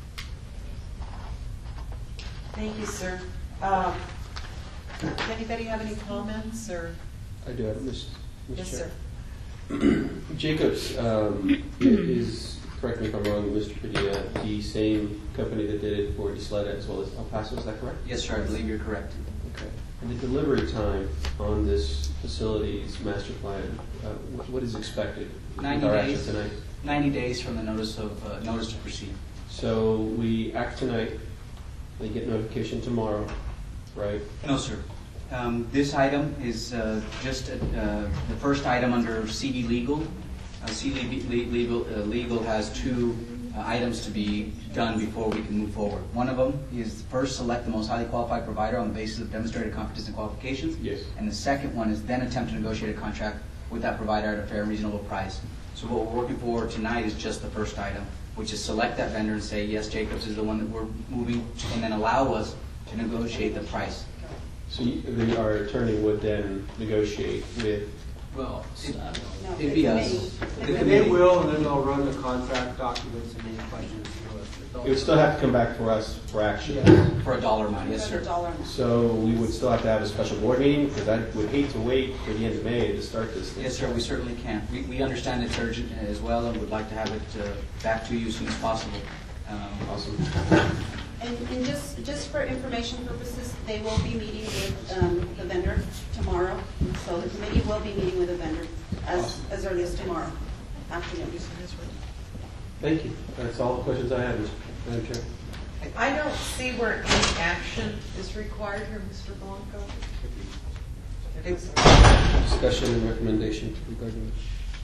Speaker 1: Thank you, sir. Um, Does anybody have any comments or?
Speaker 3: I do have it, Miz
Speaker 1: Yes,
Speaker 3: Chair.
Speaker 1: sir.
Speaker 3: Jacobs um, is, correct me if I'm wrong, Mister Padilla, the same company that did it for Isleta as well as El Paso, is that correct?
Speaker 10: Yes, sir, I believe you're correct.
Speaker 3: Okay. And the delivery time on this facilities master plan, uh, what- what is expected? with
Speaker 10: ninety
Speaker 3: our action
Speaker 10: days.
Speaker 3: tonight?
Speaker 10: ninety days from the notice of, uh, notice to proceed.
Speaker 3: So we act tonight, they get notification tomorrow, right?
Speaker 10: No, sir. Um, This item is uh, just uh, the first item under C D Legal. Uh, C D Le- Legal uh, Legal has two uh, items to be done before we can move forward. One of them is first select the most highly qualified provider on the basis of demonstrated competence and qualifications.
Speaker 3: Yes.
Speaker 10: And the second one is then attempt to negotiate a contract with that provider at a fair and reasonable price. So what we're working for tonight is just the first item, which is select that vendor and say, yes, Jacobs is the one that we're moving, and then allow us to negotiate the price.
Speaker 3: So you- the- our attorney would then negotiate with,
Speaker 10: Well, it-
Speaker 11: No,
Speaker 10: it'd be
Speaker 11: the
Speaker 10: us.
Speaker 11: committee.
Speaker 10: The
Speaker 14: And they
Speaker 10: committee.
Speaker 14: will, and then they'll run the contract documents and any questions to us.
Speaker 3: it would still have to come back for us for action.
Speaker 14: Yes.
Speaker 10: For a dollar amount, yes,
Speaker 11: For the
Speaker 10: sir.
Speaker 11: dollar amount.
Speaker 3: So we would still have to have a special board meeting, because I would hate to wait for the end of May to start this thing.
Speaker 10: Yes, sir, we certainly can. We, we understand it's urgent as well, and would like to have it uh, back to you as soon as possible. Um,
Speaker 3: Awesome.
Speaker 11: And, and just, just for information purposes, they will be meeting with um, the vendor tomorrow. So the committee will be meeting with the vendor as, as early as tomorrow afternoon.
Speaker 3: Thank you. That's all the questions I have, Madam Chair.
Speaker 1: I don't see where any action is required here, Mister Blanco. It is-
Speaker 3: Discussion and recommendation regarding.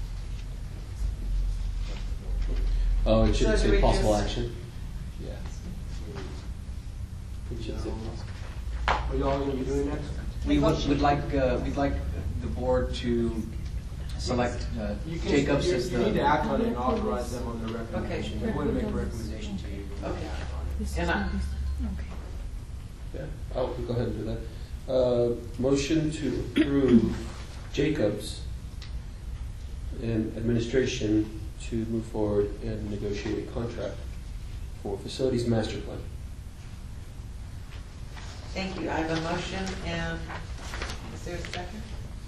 Speaker 3: Oh, it
Speaker 1: So
Speaker 3: should
Speaker 1: do
Speaker 3: say
Speaker 1: we
Speaker 3: possible
Speaker 1: just-
Speaker 3: action. Yeah. It should say possible.
Speaker 14: What are y'all gonna be doing next?
Speaker 10: We would, would like, uh, we'd like the board to select uh,
Speaker 14: You can,
Speaker 10: Jacobs
Speaker 14: you
Speaker 10: as
Speaker 14: you need to
Speaker 10: the,
Speaker 14: act on it and authorize them on their recommendation.
Speaker 1: Okay.
Speaker 14: They want to make a recommendation to you.
Speaker 1: Okay. And I,
Speaker 3: Yeah, I'll go ahead and do that. Uh, motion to approve Jacobs and administration to move forward and negotiate a contract for facilities master plan.
Speaker 1: thank you. I have a motion, and is there a second?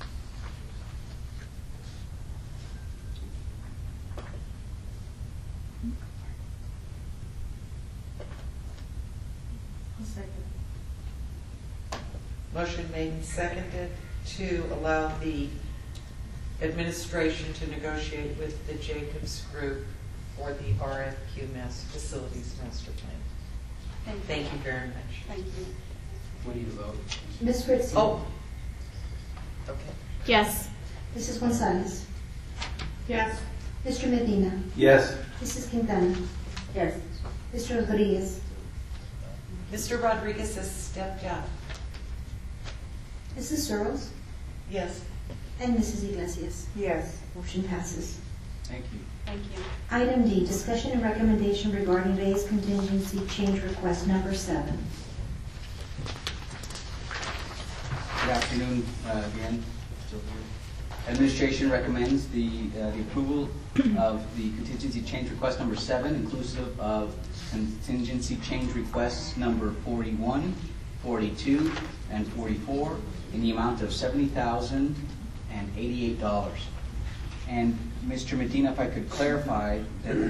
Speaker 1: Motion made and seconded to allow the administration to negotiate with the Jacobs Group for the R F Q Mass Facilities Master Plan.
Speaker 11: Thank you.
Speaker 1: Thank you very much.
Speaker 11: Thank you.
Speaker 14: We need to vote.
Speaker 2: Miz Fritzie?
Speaker 1: Oh, okay.
Speaker 12: Yes.
Speaker 2: Missus Gonzalez?
Speaker 5: Yes.
Speaker 2: Mister Medina?
Speaker 3: Yes.
Speaker 2: Missus Quintana?
Speaker 13: Yes.
Speaker 2: Mister Rodriguez?
Speaker 1: Mister Rodriguez has stepped out.
Speaker 2: Missus Searles?
Speaker 1: Yes.
Speaker 2: And Missus Iglesias?
Speaker 13: Yes.
Speaker 2: Motion passes.
Speaker 10: thank you.
Speaker 11: Thank you.
Speaker 2: Item D, discussion and recommendation regarding raise contingency change request number seven.
Speaker 10: Good afternoon uh, again. Administration recommends the, uh, the approval of the contingency change request number seven, inclusive of contingency change requests number forty-one, forty-two, and forty-four in the amount of seventy thousand eighty-eight dollars. And Mister Medina, if I could clarify that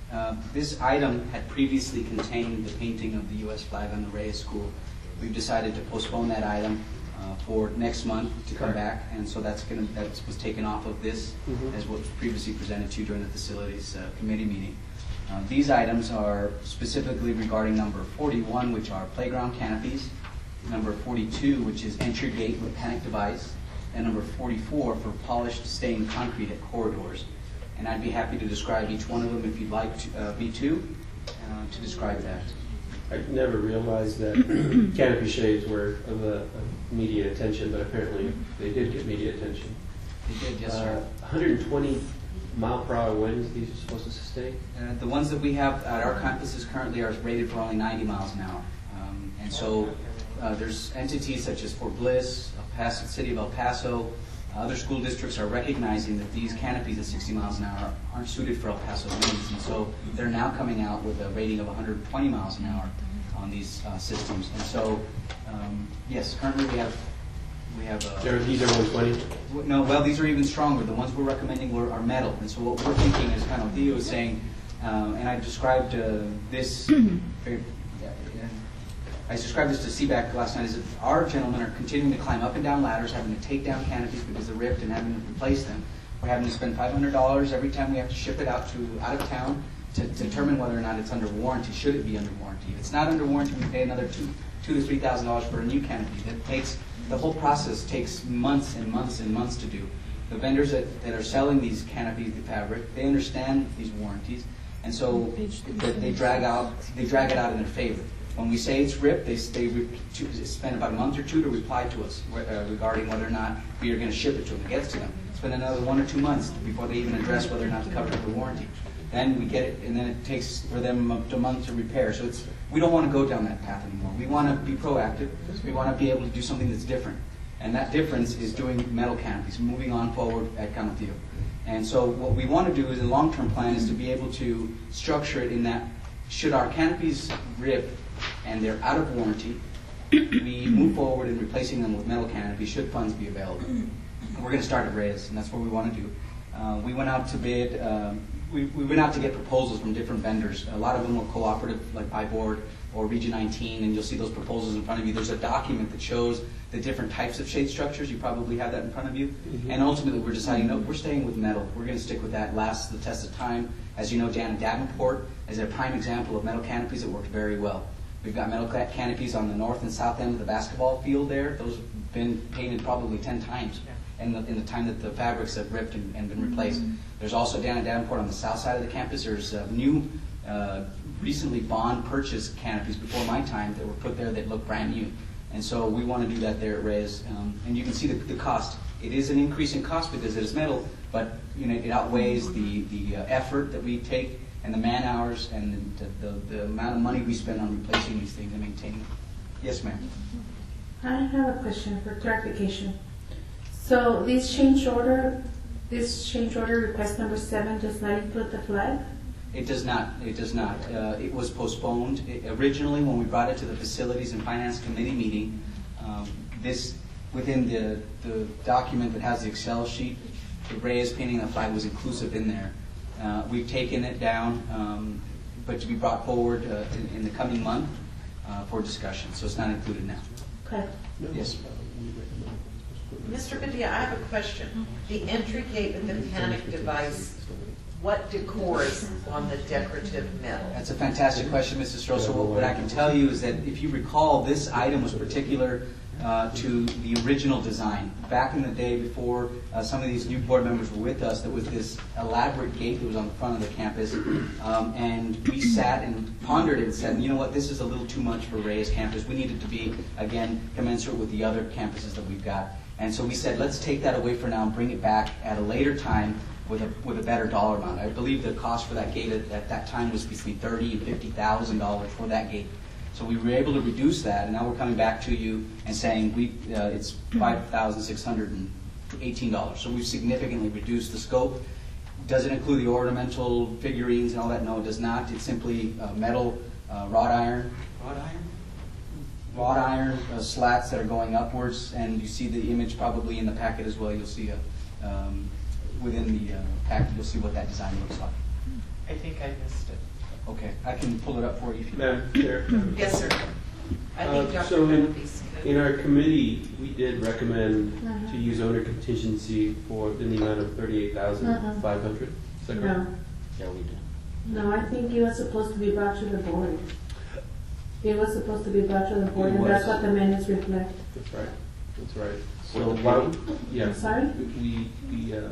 Speaker 10: Uh, This item had previously contained the painting of the U S flag on the Reyes School. We've decided to postpone that item uh, for next month to come back, and so that's going to, that was taken off of this
Speaker 3: Mhm.
Speaker 10: as what was previously presented to you during the Facilities uh, Committee meeting. Uh, These items are specifically regarding number forty-one, which are playground canopies, number forty-two, which is entry gate with panic device, and number forty-four for polished stained concrete at corridors. And I'd be happy to describe each one of them if you'd like to, uh, me to, uh, to describe that.
Speaker 3: I never realized that canopy shades were of the of media attention, but apparently they did get media attention.
Speaker 10: They did, yes, sir.
Speaker 3: Uh, one hundred twenty mile per hour winds these are supposed to sustain?
Speaker 10: Uh, the ones that we have at our campuses currently are rated for only ninety miles an hour. Um, and so uh, there's entities such as Fort Bliss, El Paso, City of El Paso, uh, other school districts are recognizing that these canopies at sixty miles an hour aren't suited for El Paso winds. And so they're now coming out with a rating of one hundred twenty miles an hour on these uh, systems. And so, um, yes, currently we have We have uh,
Speaker 3: There- These are one twenty?
Speaker 10: No, well, these are even stronger. The ones we're recommending were, are metal. And so what we're thinking is kind of Theo was saying, um, and I described uh, this, very, yeah, I described this to C BAC last night, is that our gentlemen are continuing to climb up and down ladders, having to take down canopies because they're ripped and having to replace them. We're having to spend five hundred dollars every time we have to ship it out to out of town to determine whether or not it's under warranty. Should it be under warranty? If it's not under warranty, we pay another two, two to three thousand dollars for a new canopy. That takes the whole process takes months and months and months to do. The vendors that, that are selling these canopies, the fabric, they understand these warranties, and so that they drag out they drag it out in their favor. When we say it's ripped, they they re- to, spend about a month or two to reply to us uh, regarding whether or not we are going to ship it to them. It gets to them. Spend another one or two months before they even address whether or not to cover the warranty. Then we get it, and then it takes for them up to a month to repair. So it's we don't want to go down that path anymore. We want to be proactive. We want to be able to do something that's different, and that difference is doing metal canopies, moving on forward at Canutillo. And so what we want to do is, the long-term plan is to be able to structure it in that should our canopies rip and they're out of warranty, we move forward in replacing them with metal canopies should funds be available. And we're going to start at Reyes, and that's what we want to do. Uh, we went out to bid. Um, we, we went out to get proposals from different vendors. A lot of them were cooperative, like iBoard or Region nineteen, and you'll see those proposals in front of you. There's a document that shows the different types of shade structures. You probably have that in front of you. Mm-hmm. And ultimately, we're deciding, no, we're staying with metal. We're going to stick with that. Last the test of time. As you know, Janet Davenport is a prime example of metal canopies that worked very well. We've got metal canopies on the north and south end of the basketball field there. Those have been painted probably ten times in the, in the time that the fabrics have ripped and, and been replaced. Mm-hmm. There's also down at Davenport on the south side of the campus, there's uh, new, uh, recently bond purchased canopies before my time that were put there that look brand new. And so we want to do that there at Reyes. Um, and you can see the, the cost. It is an increase in cost because it is metal, but you know it outweighs the, the uh, effort that we take and the man hours and the, the, the amount of money we spend on replacing these things and maintaining them. Yes, ma'am.
Speaker 5: I have a question for clarification. So this change order, this change order request number seven does not include the flag?
Speaker 10: It does not. It does not. Uh, it was postponed. It, originally, when we brought it to the Facilities and Finance Committee meeting, um, this, within the, the document that has the Excel sheet, the Reyes painting the flag was inclusive in there. Uh, we've taken it down, um, but to be brought forward uh, in, in the coming month uh, for discussion. So it's not included now.
Speaker 5: Okay.
Speaker 10: Yes.
Speaker 1: Mister Padilla, I have a question. The entry gate with the panic device, what decors on the decorative metal?
Speaker 10: That's a fantastic question, Missus Stroh. So what I can tell you is that if you recall, this item was particular uh, to the original design. Back in the day before uh, some of these new board members were with us, there was this elaborate gate that was on the front of the campus. Um, and we sat and pondered it and said, you know what, this is a little too much for Reyes campus. We need it to be, again, commensurate with the other campuses that we've got. And so we said, let's take that away for now and bring it back at a later time with a with a better dollar amount. I believe the cost for that gate at, at that time was between thirty and fifty thousand dollars for that gate. So we were able to reduce that, and now we're coming back to you and saying we uh, it's five thousand six hundred and eighteen dollars. So we've significantly reduced the scope. Does it include the ornamental figurines and all that? No, it does not. It's simply uh, metal, uh, wrought iron, wrought iron. wrought iron uh, slats that are going upwards, and you see the image probably in the packet as well. You'll see a, um, within the uh, packet, you'll see what that design looks like.
Speaker 1: I think I missed it.
Speaker 10: Okay, I can pull it up for you if you
Speaker 3: Madam Chair?
Speaker 1: Yes, sir. I think
Speaker 3: Uh,
Speaker 1: Doctor
Speaker 3: So in,
Speaker 1: Galavis could.
Speaker 3: in our committee, we did recommend
Speaker 5: Uh-huh.
Speaker 3: to use owner contingency for in the amount of thirty-eight thousand five hundred. Is that correct?
Speaker 5: No,
Speaker 4: Yeah, we did.
Speaker 5: no, I think it was supposed to be brought to the board. It was supposed to be brought to the board,
Speaker 3: It
Speaker 5: and that's
Speaker 3: was.
Speaker 5: what the minutes reflect.
Speaker 3: That's right. That's right.
Speaker 4: With
Speaker 3: So
Speaker 4: the
Speaker 3: why,
Speaker 4: committee?
Speaker 3: yeah.
Speaker 5: I'm sorry?
Speaker 3: We, we, uh,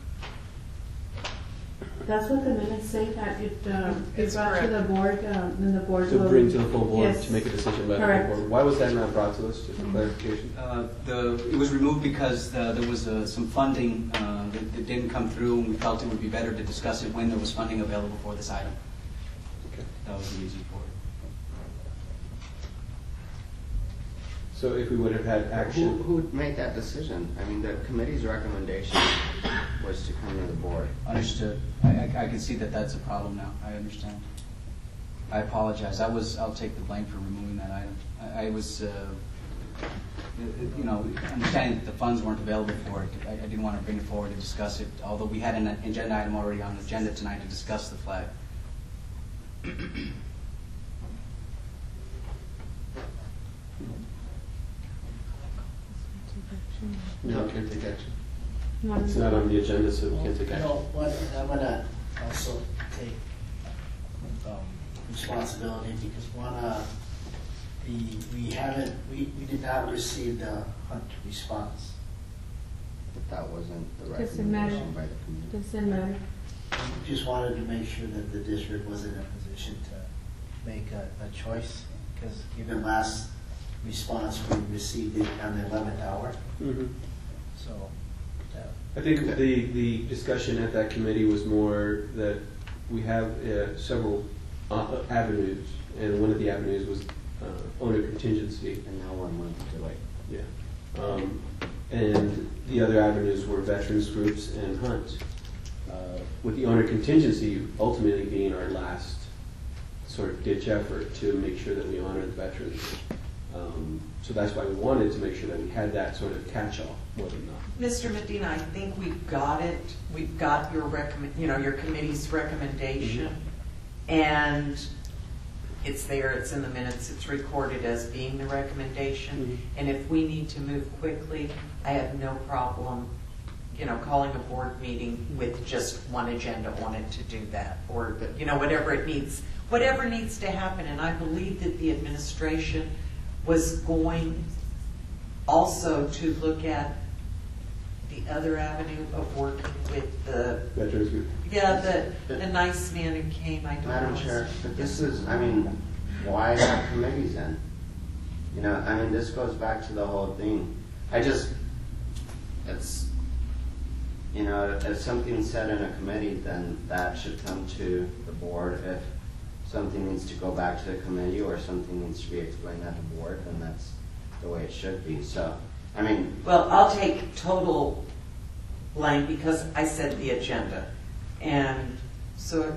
Speaker 5: That's what the minutes say, that it, uh,
Speaker 1: It's
Speaker 5: it's brought to the board, um, and the board
Speaker 3: to
Speaker 5: will.
Speaker 3: bring to the full board
Speaker 5: Yes.
Speaker 3: to make a decision by the
Speaker 5: Correct.
Speaker 3: full board. Why was that not brought to us, just for clarification?
Speaker 10: Uh, The, it was removed because uh, there was uh, some funding uh, that that didn't come through, and we felt it would be better to discuss it when there was funding available for this item.
Speaker 3: Okay.
Speaker 10: That was the reason for it.
Speaker 3: So if we would have had
Speaker 4: Who,
Speaker 3: action,
Speaker 4: who made that decision? I mean, the committee's recommendation was to come to the board.
Speaker 10: Understood. I, I I can see that that's a problem now. I understand. I apologize. I was, I'll take the blame for removing that item. I, I was, uh, you know, understanding that the funds weren't available for it. I, I didn't want to bring it forward to discuss it, although we had an agenda item already on the agenda tonight to discuss the flag.
Speaker 3: no, can't take action.
Speaker 5: No.
Speaker 3: It's not on the agenda, so we can't take
Speaker 9: You
Speaker 3: action.
Speaker 9: know, what, I'm gonna also take, um, responsibility because one, uh, the, we haven't, we, we did not receive the hunt response.
Speaker 4: But that wasn't the
Speaker 5: Doesn't matter.
Speaker 4: recommendation by the committee.
Speaker 5: Doesn't matter.
Speaker 9: We just wanted to make sure that the district was in a position to make a, a choice, because even last response, we received it on the eleventh hour,
Speaker 3: Mhm.
Speaker 9: so. uh,
Speaker 3: I think the, the discussion at that committee was more that we have uh, several uh, avenues, and one of the avenues was uh, owner contingency.
Speaker 4: And no one went to do it.
Speaker 3: Yeah. Um, and the other avenues were veterans groups and hunt. Uh, with the owner contingency ultimately being our last sort of ditch effort to make sure that we honor the veterans. Um, so that's why we wanted to make sure that we had that sort of catch-all more than not.
Speaker 1: Mister Medina, I think we've got it. We've got your recommend, you know, your committee's recommendation. And it's there, it's in the minutes, it's recorded as being the recommendation.
Speaker 3: Mhm.
Speaker 1: And if we need to move quickly, I have no problem, you know, calling a board meeting with just one agenda on it to do that. Or, you know, whatever it needs, whatever needs to happen. And I believe that the administration was going also to look at the other avenue of working with the,
Speaker 3: Veterans group.
Speaker 1: yeah, the, the nice man who came, I don't know.
Speaker 4: Madam
Speaker 1: his-
Speaker 4: Chair, but this is, I mean, why have committees then? You know, I mean, this goes back to the whole thing. I just, it's, you know, if something's said in a committee, then that should come to the board. If something needs to go back to the committee or something needs to be explained at the board, then that's the way it should be. So, I mean,
Speaker 1: Well, I'll take total blame because I said the agenda. And so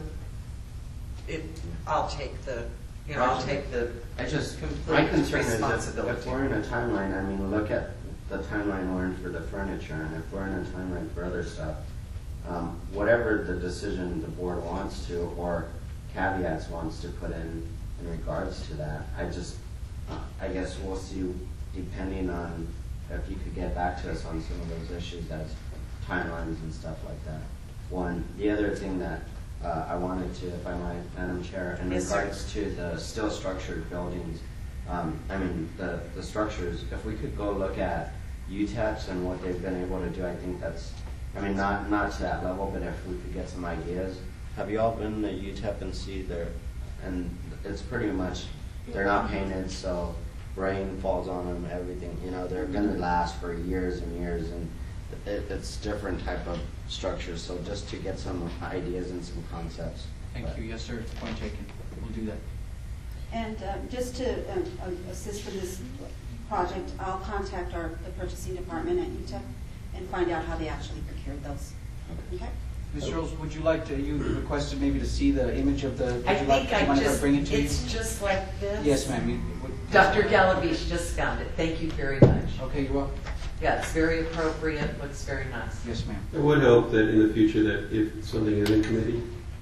Speaker 1: it, I'll take the, you know, I'll take the
Speaker 4: I just,
Speaker 1: complete
Speaker 4: my concern is if,
Speaker 1: responsibility.
Speaker 4: if we're in a timeline, I mean, look at the timeline we're in for the furniture, and if we're in a timeline for other stuff, um, whatever the decision the board wants to, or caveats wants to put in, in regards to that, I just, uh, I guess we'll see, depending on if you could get back to us on some of those issues as timelines and stuff like that. One, the other thing that uh, I wanted to, if I might, Madam Chair, in
Speaker 1: Yes, sir.
Speaker 4: regards to the still structured buildings, um, I mean, the, the structures, if we could go look at U TEPs and what they've been able to do, I think that's, I mean, not, not to that level, but if we could get some ideas. Have you all been to U TEP and see their, and it's pretty much, they're not painted, so rain falls on them, everything, you know, they're gonna last for years and years, and it, it's different type of structures, so just to get some ideas and some concepts.
Speaker 10: Thank you. Yes, sir. Point taken. We'll do that.
Speaker 11: And um, just to um, uh, assist with this project, I'll contact our the purchasing department at U T E P and find out how they actually procured those. Okay?
Speaker 10: Mister Earls, would you like to, you requested maybe to see the image of the, would
Speaker 1: I
Speaker 10: you like,
Speaker 1: think
Speaker 10: you
Speaker 1: I
Speaker 10: mind if I
Speaker 1: just,
Speaker 10: bring it to you?
Speaker 1: it's just like this.
Speaker 10: Yes, ma'am. You- would-
Speaker 1: Doctor Galavish just found it. Thank you very much.
Speaker 10: Okay, you're welcome.
Speaker 1: Yeah, it's very appropriate, looks very nice.
Speaker 10: Yes, ma'am.
Speaker 3: It would help that in the future that if something is in committee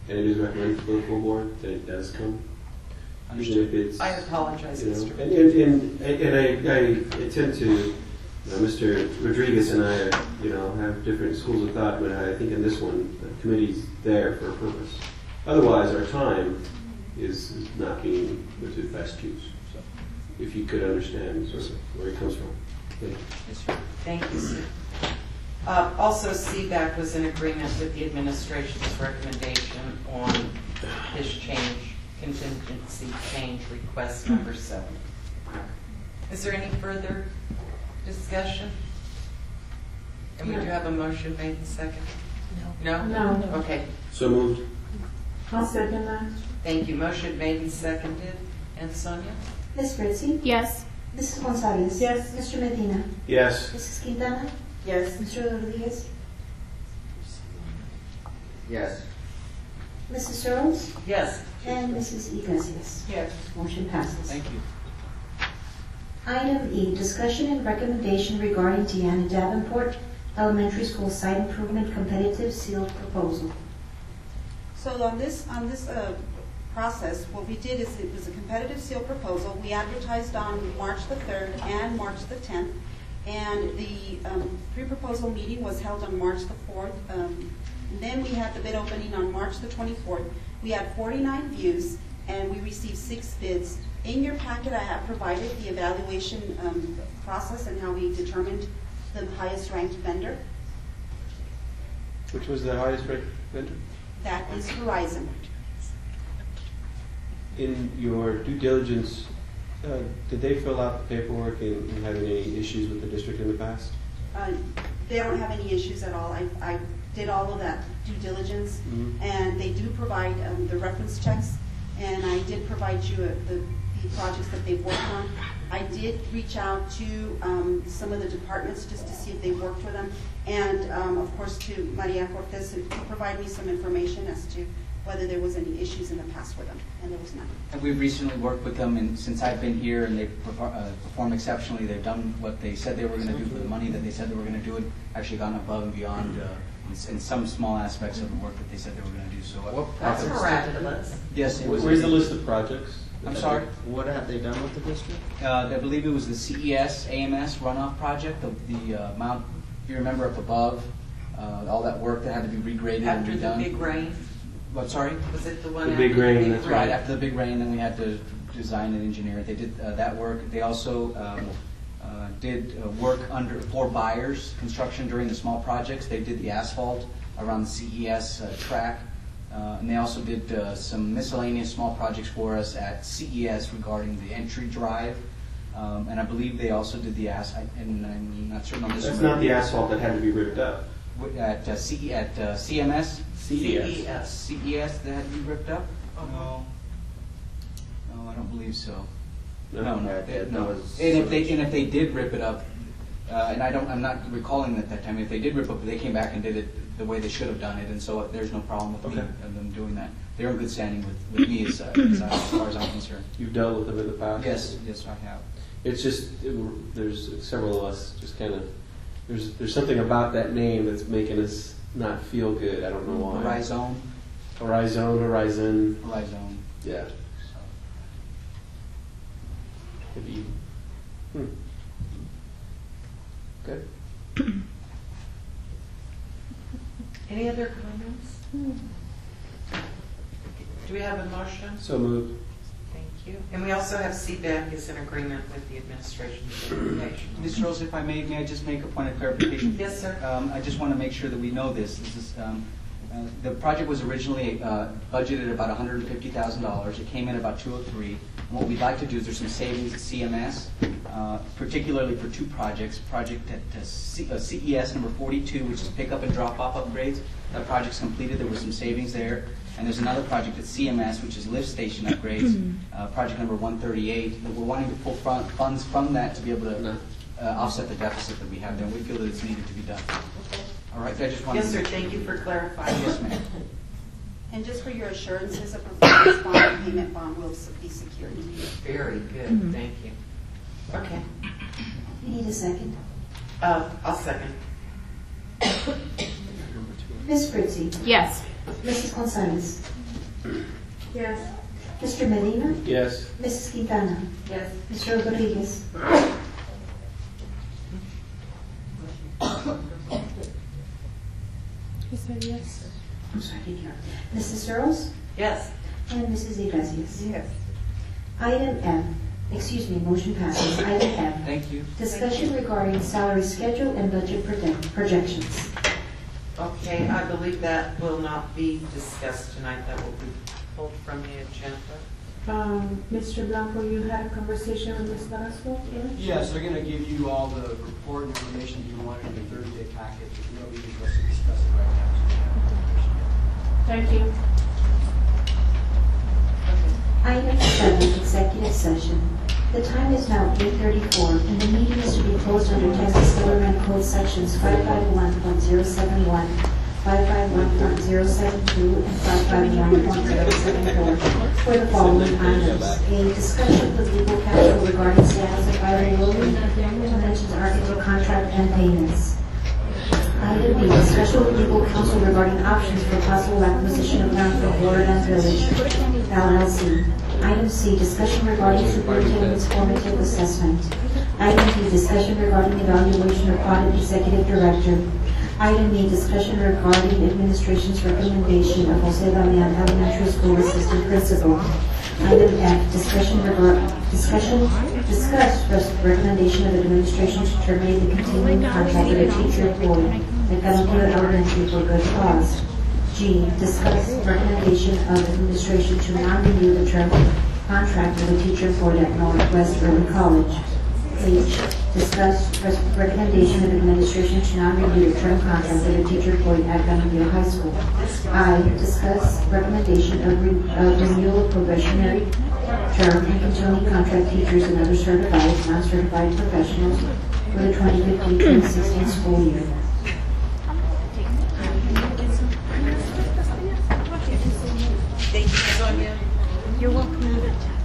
Speaker 3: and it is recommended for the full board that it does come. Even if it's,
Speaker 1: I apologize,
Speaker 3: you know,
Speaker 1: Mister
Speaker 3: and, and, and, and I, I, I tend to, you know, Mister Rodriguez and I, are, you know, have different schools of thought, but I think in this one, the committee's there for a purpose. Otherwise, our time is not being put to the best use. So, if you could understand sort of where it comes from. Thank you.
Speaker 1: Thank you, sir. Uh, also, C BAC was in agreement with the administration's recommendation on this change, contingency change request number seven. Is there any further discussion? And we do have a motion made and second? No. No?
Speaker 5: No.
Speaker 1: Okay.
Speaker 3: So moved.
Speaker 5: I'll second that.
Speaker 1: Thank you. Motion made and seconded. And Sonia?
Speaker 2: Miz Fritzi?
Speaker 12: Yes.
Speaker 2: Missus Gonzalez?
Speaker 5: Yes.
Speaker 2: Mister Medina?
Speaker 3: Yes.
Speaker 2: Missus Quintana?
Speaker 13: Yes.
Speaker 2: Mister Rodriguez?
Speaker 4: Yes.
Speaker 2: Missus Searles?
Speaker 1: Yes.
Speaker 2: And Missus Iglesias?
Speaker 7: Yes.
Speaker 2: Motion passes.
Speaker 10: Thank you.
Speaker 2: Item E, discussion and recommendation regarding Deanna Davenport Elementary School site improvement competitive sealed proposal.
Speaker 11: So on this, on this uh, process, what we did is it was a competitive seal proposal. We advertised on March the third and March the tenth, and the um, pre-proposal meeting was held on March the fourth. Um, then we had the bid opening on March the twenty-fourth. We had forty-nine views, and we received six bids. In your packet, I have provided the evaluation um, process and how we determined the highest ranked vendor.
Speaker 3: Which was the highest ranked vendor?
Speaker 11: That is Verizon.
Speaker 3: In your due diligence, uh, did they fill out the paperwork and, and have any issues with the district in the past?
Speaker 11: Uh, They don't have any issues at all. I, I did all of that due diligence,
Speaker 3: Mhm.
Speaker 11: and they do provide um, the reference checks, and I did provide you uh, the, the projects that they've worked on. I did reach out to um, some of the departments just to see if they worked with them, and um, of course to Maria Cortez to provide me some information as to whether there was any issues in the past with them, and there was none.
Speaker 10: And we've recently worked with them, and since I've been here, and they've perfor- uh, performed exceptionally. They've done what they said they were going to do for the money that they said they were going to do, and actually gone above and beyond uh, in, in some small aspects of the work that they said they were going to do. So uh,
Speaker 1: That's miraculous.
Speaker 10: Yes. it was-
Speaker 3: Where's the list of projects?
Speaker 10: I'm sorry?
Speaker 4: What have they done with the district?
Speaker 10: Uh, I believe it was the C E S A M S runoff project, the, the uh, Mount, if you remember up above, uh, all that work that had to be regraded and
Speaker 1: After the
Speaker 10: redone.
Speaker 1: big rain,
Speaker 10: What, sorry?
Speaker 1: was it the one?
Speaker 3: The
Speaker 1: after
Speaker 3: big rain,
Speaker 1: big
Speaker 3: that's
Speaker 10: Right, after the big rain, then we had to design and engineer it. They did uh, that work. They also um, uh, did uh, work under for buyers construction during the small projects. They did the asphalt around the C E S uh, track, uh, and they also did uh, some miscellaneous small projects for us at C E S regarding the entry drive. Um, and I believe they also did the as and I'm not certain on this.
Speaker 3: That's
Speaker 10: one.
Speaker 3: not the asphalt that had to be ripped up.
Speaker 10: At uh, C at uh, C M S.
Speaker 3: C E S.
Speaker 1: C E S.
Speaker 10: C E S that had to be ripped up? No. No, I don't believe so.
Speaker 3: No?
Speaker 10: No, no,
Speaker 4: Yeah,
Speaker 10: they-
Speaker 4: that
Speaker 10: no.
Speaker 4: was-
Speaker 10: And if they, and if they did rip it up, uh, and I don't, I'm not recalling at that time, if they did rip up, they came back and did it the way they should have done it, and so there's no problem with me
Speaker 3: Okay.
Speaker 10: and them doing that. They're in good standing with, with me as, uh, as, I- as far as I'm concerned.
Speaker 3: You've dealt with them in the past?
Speaker 10: Yes, yes, I have.
Speaker 3: It's just, it, there's several of us just kind of, there's there's something about that name that's making us not feel good. I don't know why.
Speaker 10: Horizon,
Speaker 3: Horizon, Horizon.
Speaker 10: Horizon.
Speaker 3: Yeah. Could be. Hmm. Good.
Speaker 1: Any other comments? Do we have a motion?
Speaker 3: So moved.
Speaker 1: Thank you. And we also have C BAC is in agreement with the administration's recommendation.
Speaker 10: Miz Rose, if I may, may I just make a point of clarification?
Speaker 1: Yes, sir.
Speaker 10: Um, I just want to make sure that we know this. This is, um, uh, the project was originally uh, budgeted about one hundred fifty thousand dollars. It came in about two oh three. And what we'd like to do is there's some savings at C M S, uh, particularly for two projects. Project at uh, C, uh, C E S number forty-two, which is pickup and drop-off upgrades. That project's completed. There was some savings there. And there's another project at C M S, which is lift station upgrades, uh, project number one thirty-eight. That we're wanting to pull front funds from that to be able to uh, offset the deficit that we have there. We feel that it's needed to be done. All right, I just wanted
Speaker 1: Yes,
Speaker 10: to...
Speaker 1: sir. Thank you for clarifying.
Speaker 10: Yes, ma'am.
Speaker 11: And just for your assurances, a performance bond and payment bond will be secured.
Speaker 1: Very good.
Speaker 2: Mhm.
Speaker 1: Thank you. Okay.
Speaker 2: You need a second.
Speaker 1: Uh, I'll second.
Speaker 2: Miz Fritzi?
Speaker 12: Yes.
Speaker 2: Missus Gonzalez?
Speaker 5: Yes.
Speaker 2: Mister Medina?
Speaker 3: Yes.
Speaker 2: Missus Quintana?
Speaker 5: Yes.
Speaker 2: Mister Rodriguez?
Speaker 5: He said yes.
Speaker 2: I'm sorry, I didn't hear. Missus Searles?
Speaker 1: Yes.
Speaker 2: And Missus Iglesias?
Speaker 5: Yes.
Speaker 2: Item F, excuse me, motion passes. Item F,
Speaker 10: Thank you.
Speaker 2: discussion regarding salary schedule and budget project- projections.
Speaker 1: Okay, I believe that will not be discussed tonight. That will be pulled from the agenda.
Speaker 5: Um, Mister Blanco, you had a conversation with Miz Carrasco?
Speaker 14: Yes, they're gonna give you all the report and information you wanted in the thirty-day packet. There's no reason for us to discuss it right now.
Speaker 5: Thank you.
Speaker 2: Item seven, executive session. The time is now eight thirty-four, and the meeting is to be closed under Texas Government Code Sections five fifty-one point zero seven one, five fifty-one point zero seven two, and five fifty-one point zero seven four for the following items. A discussion with legal counsel regarding status of Byron Williams, Conventions Architect contract and payments. Item B, discussion with legal counsel regarding options for possible acquisition of land for Florida Village, L L C. Item C, discussion regarding superintendent's formative assessment. Item D, discussion regarding evaluation of audit executive director. Item E, discussion regarding administration's recommendation of Jose Damian Elementary School Assistant Principal. Item F, discussion regarding, discussion, discuss recommendation of administration to terminate the continuing contract with a teacher employee at Calanquillo Elementary for good cause. G, discuss recommendation of administration to not renew the term contract with a teacher employed at Northwest Early College. H, discuss recommendation of administration to not renew the term contract with a teacher employed at Calanquillo High School. I, discuss recommendation of, re of renewal of probationary term and continuing contract teachers and other certified, non-certified professionals for the twenty fifteen twenty sixteen school year.
Speaker 1: Thank you, Sonia.
Speaker 12: You're welcome.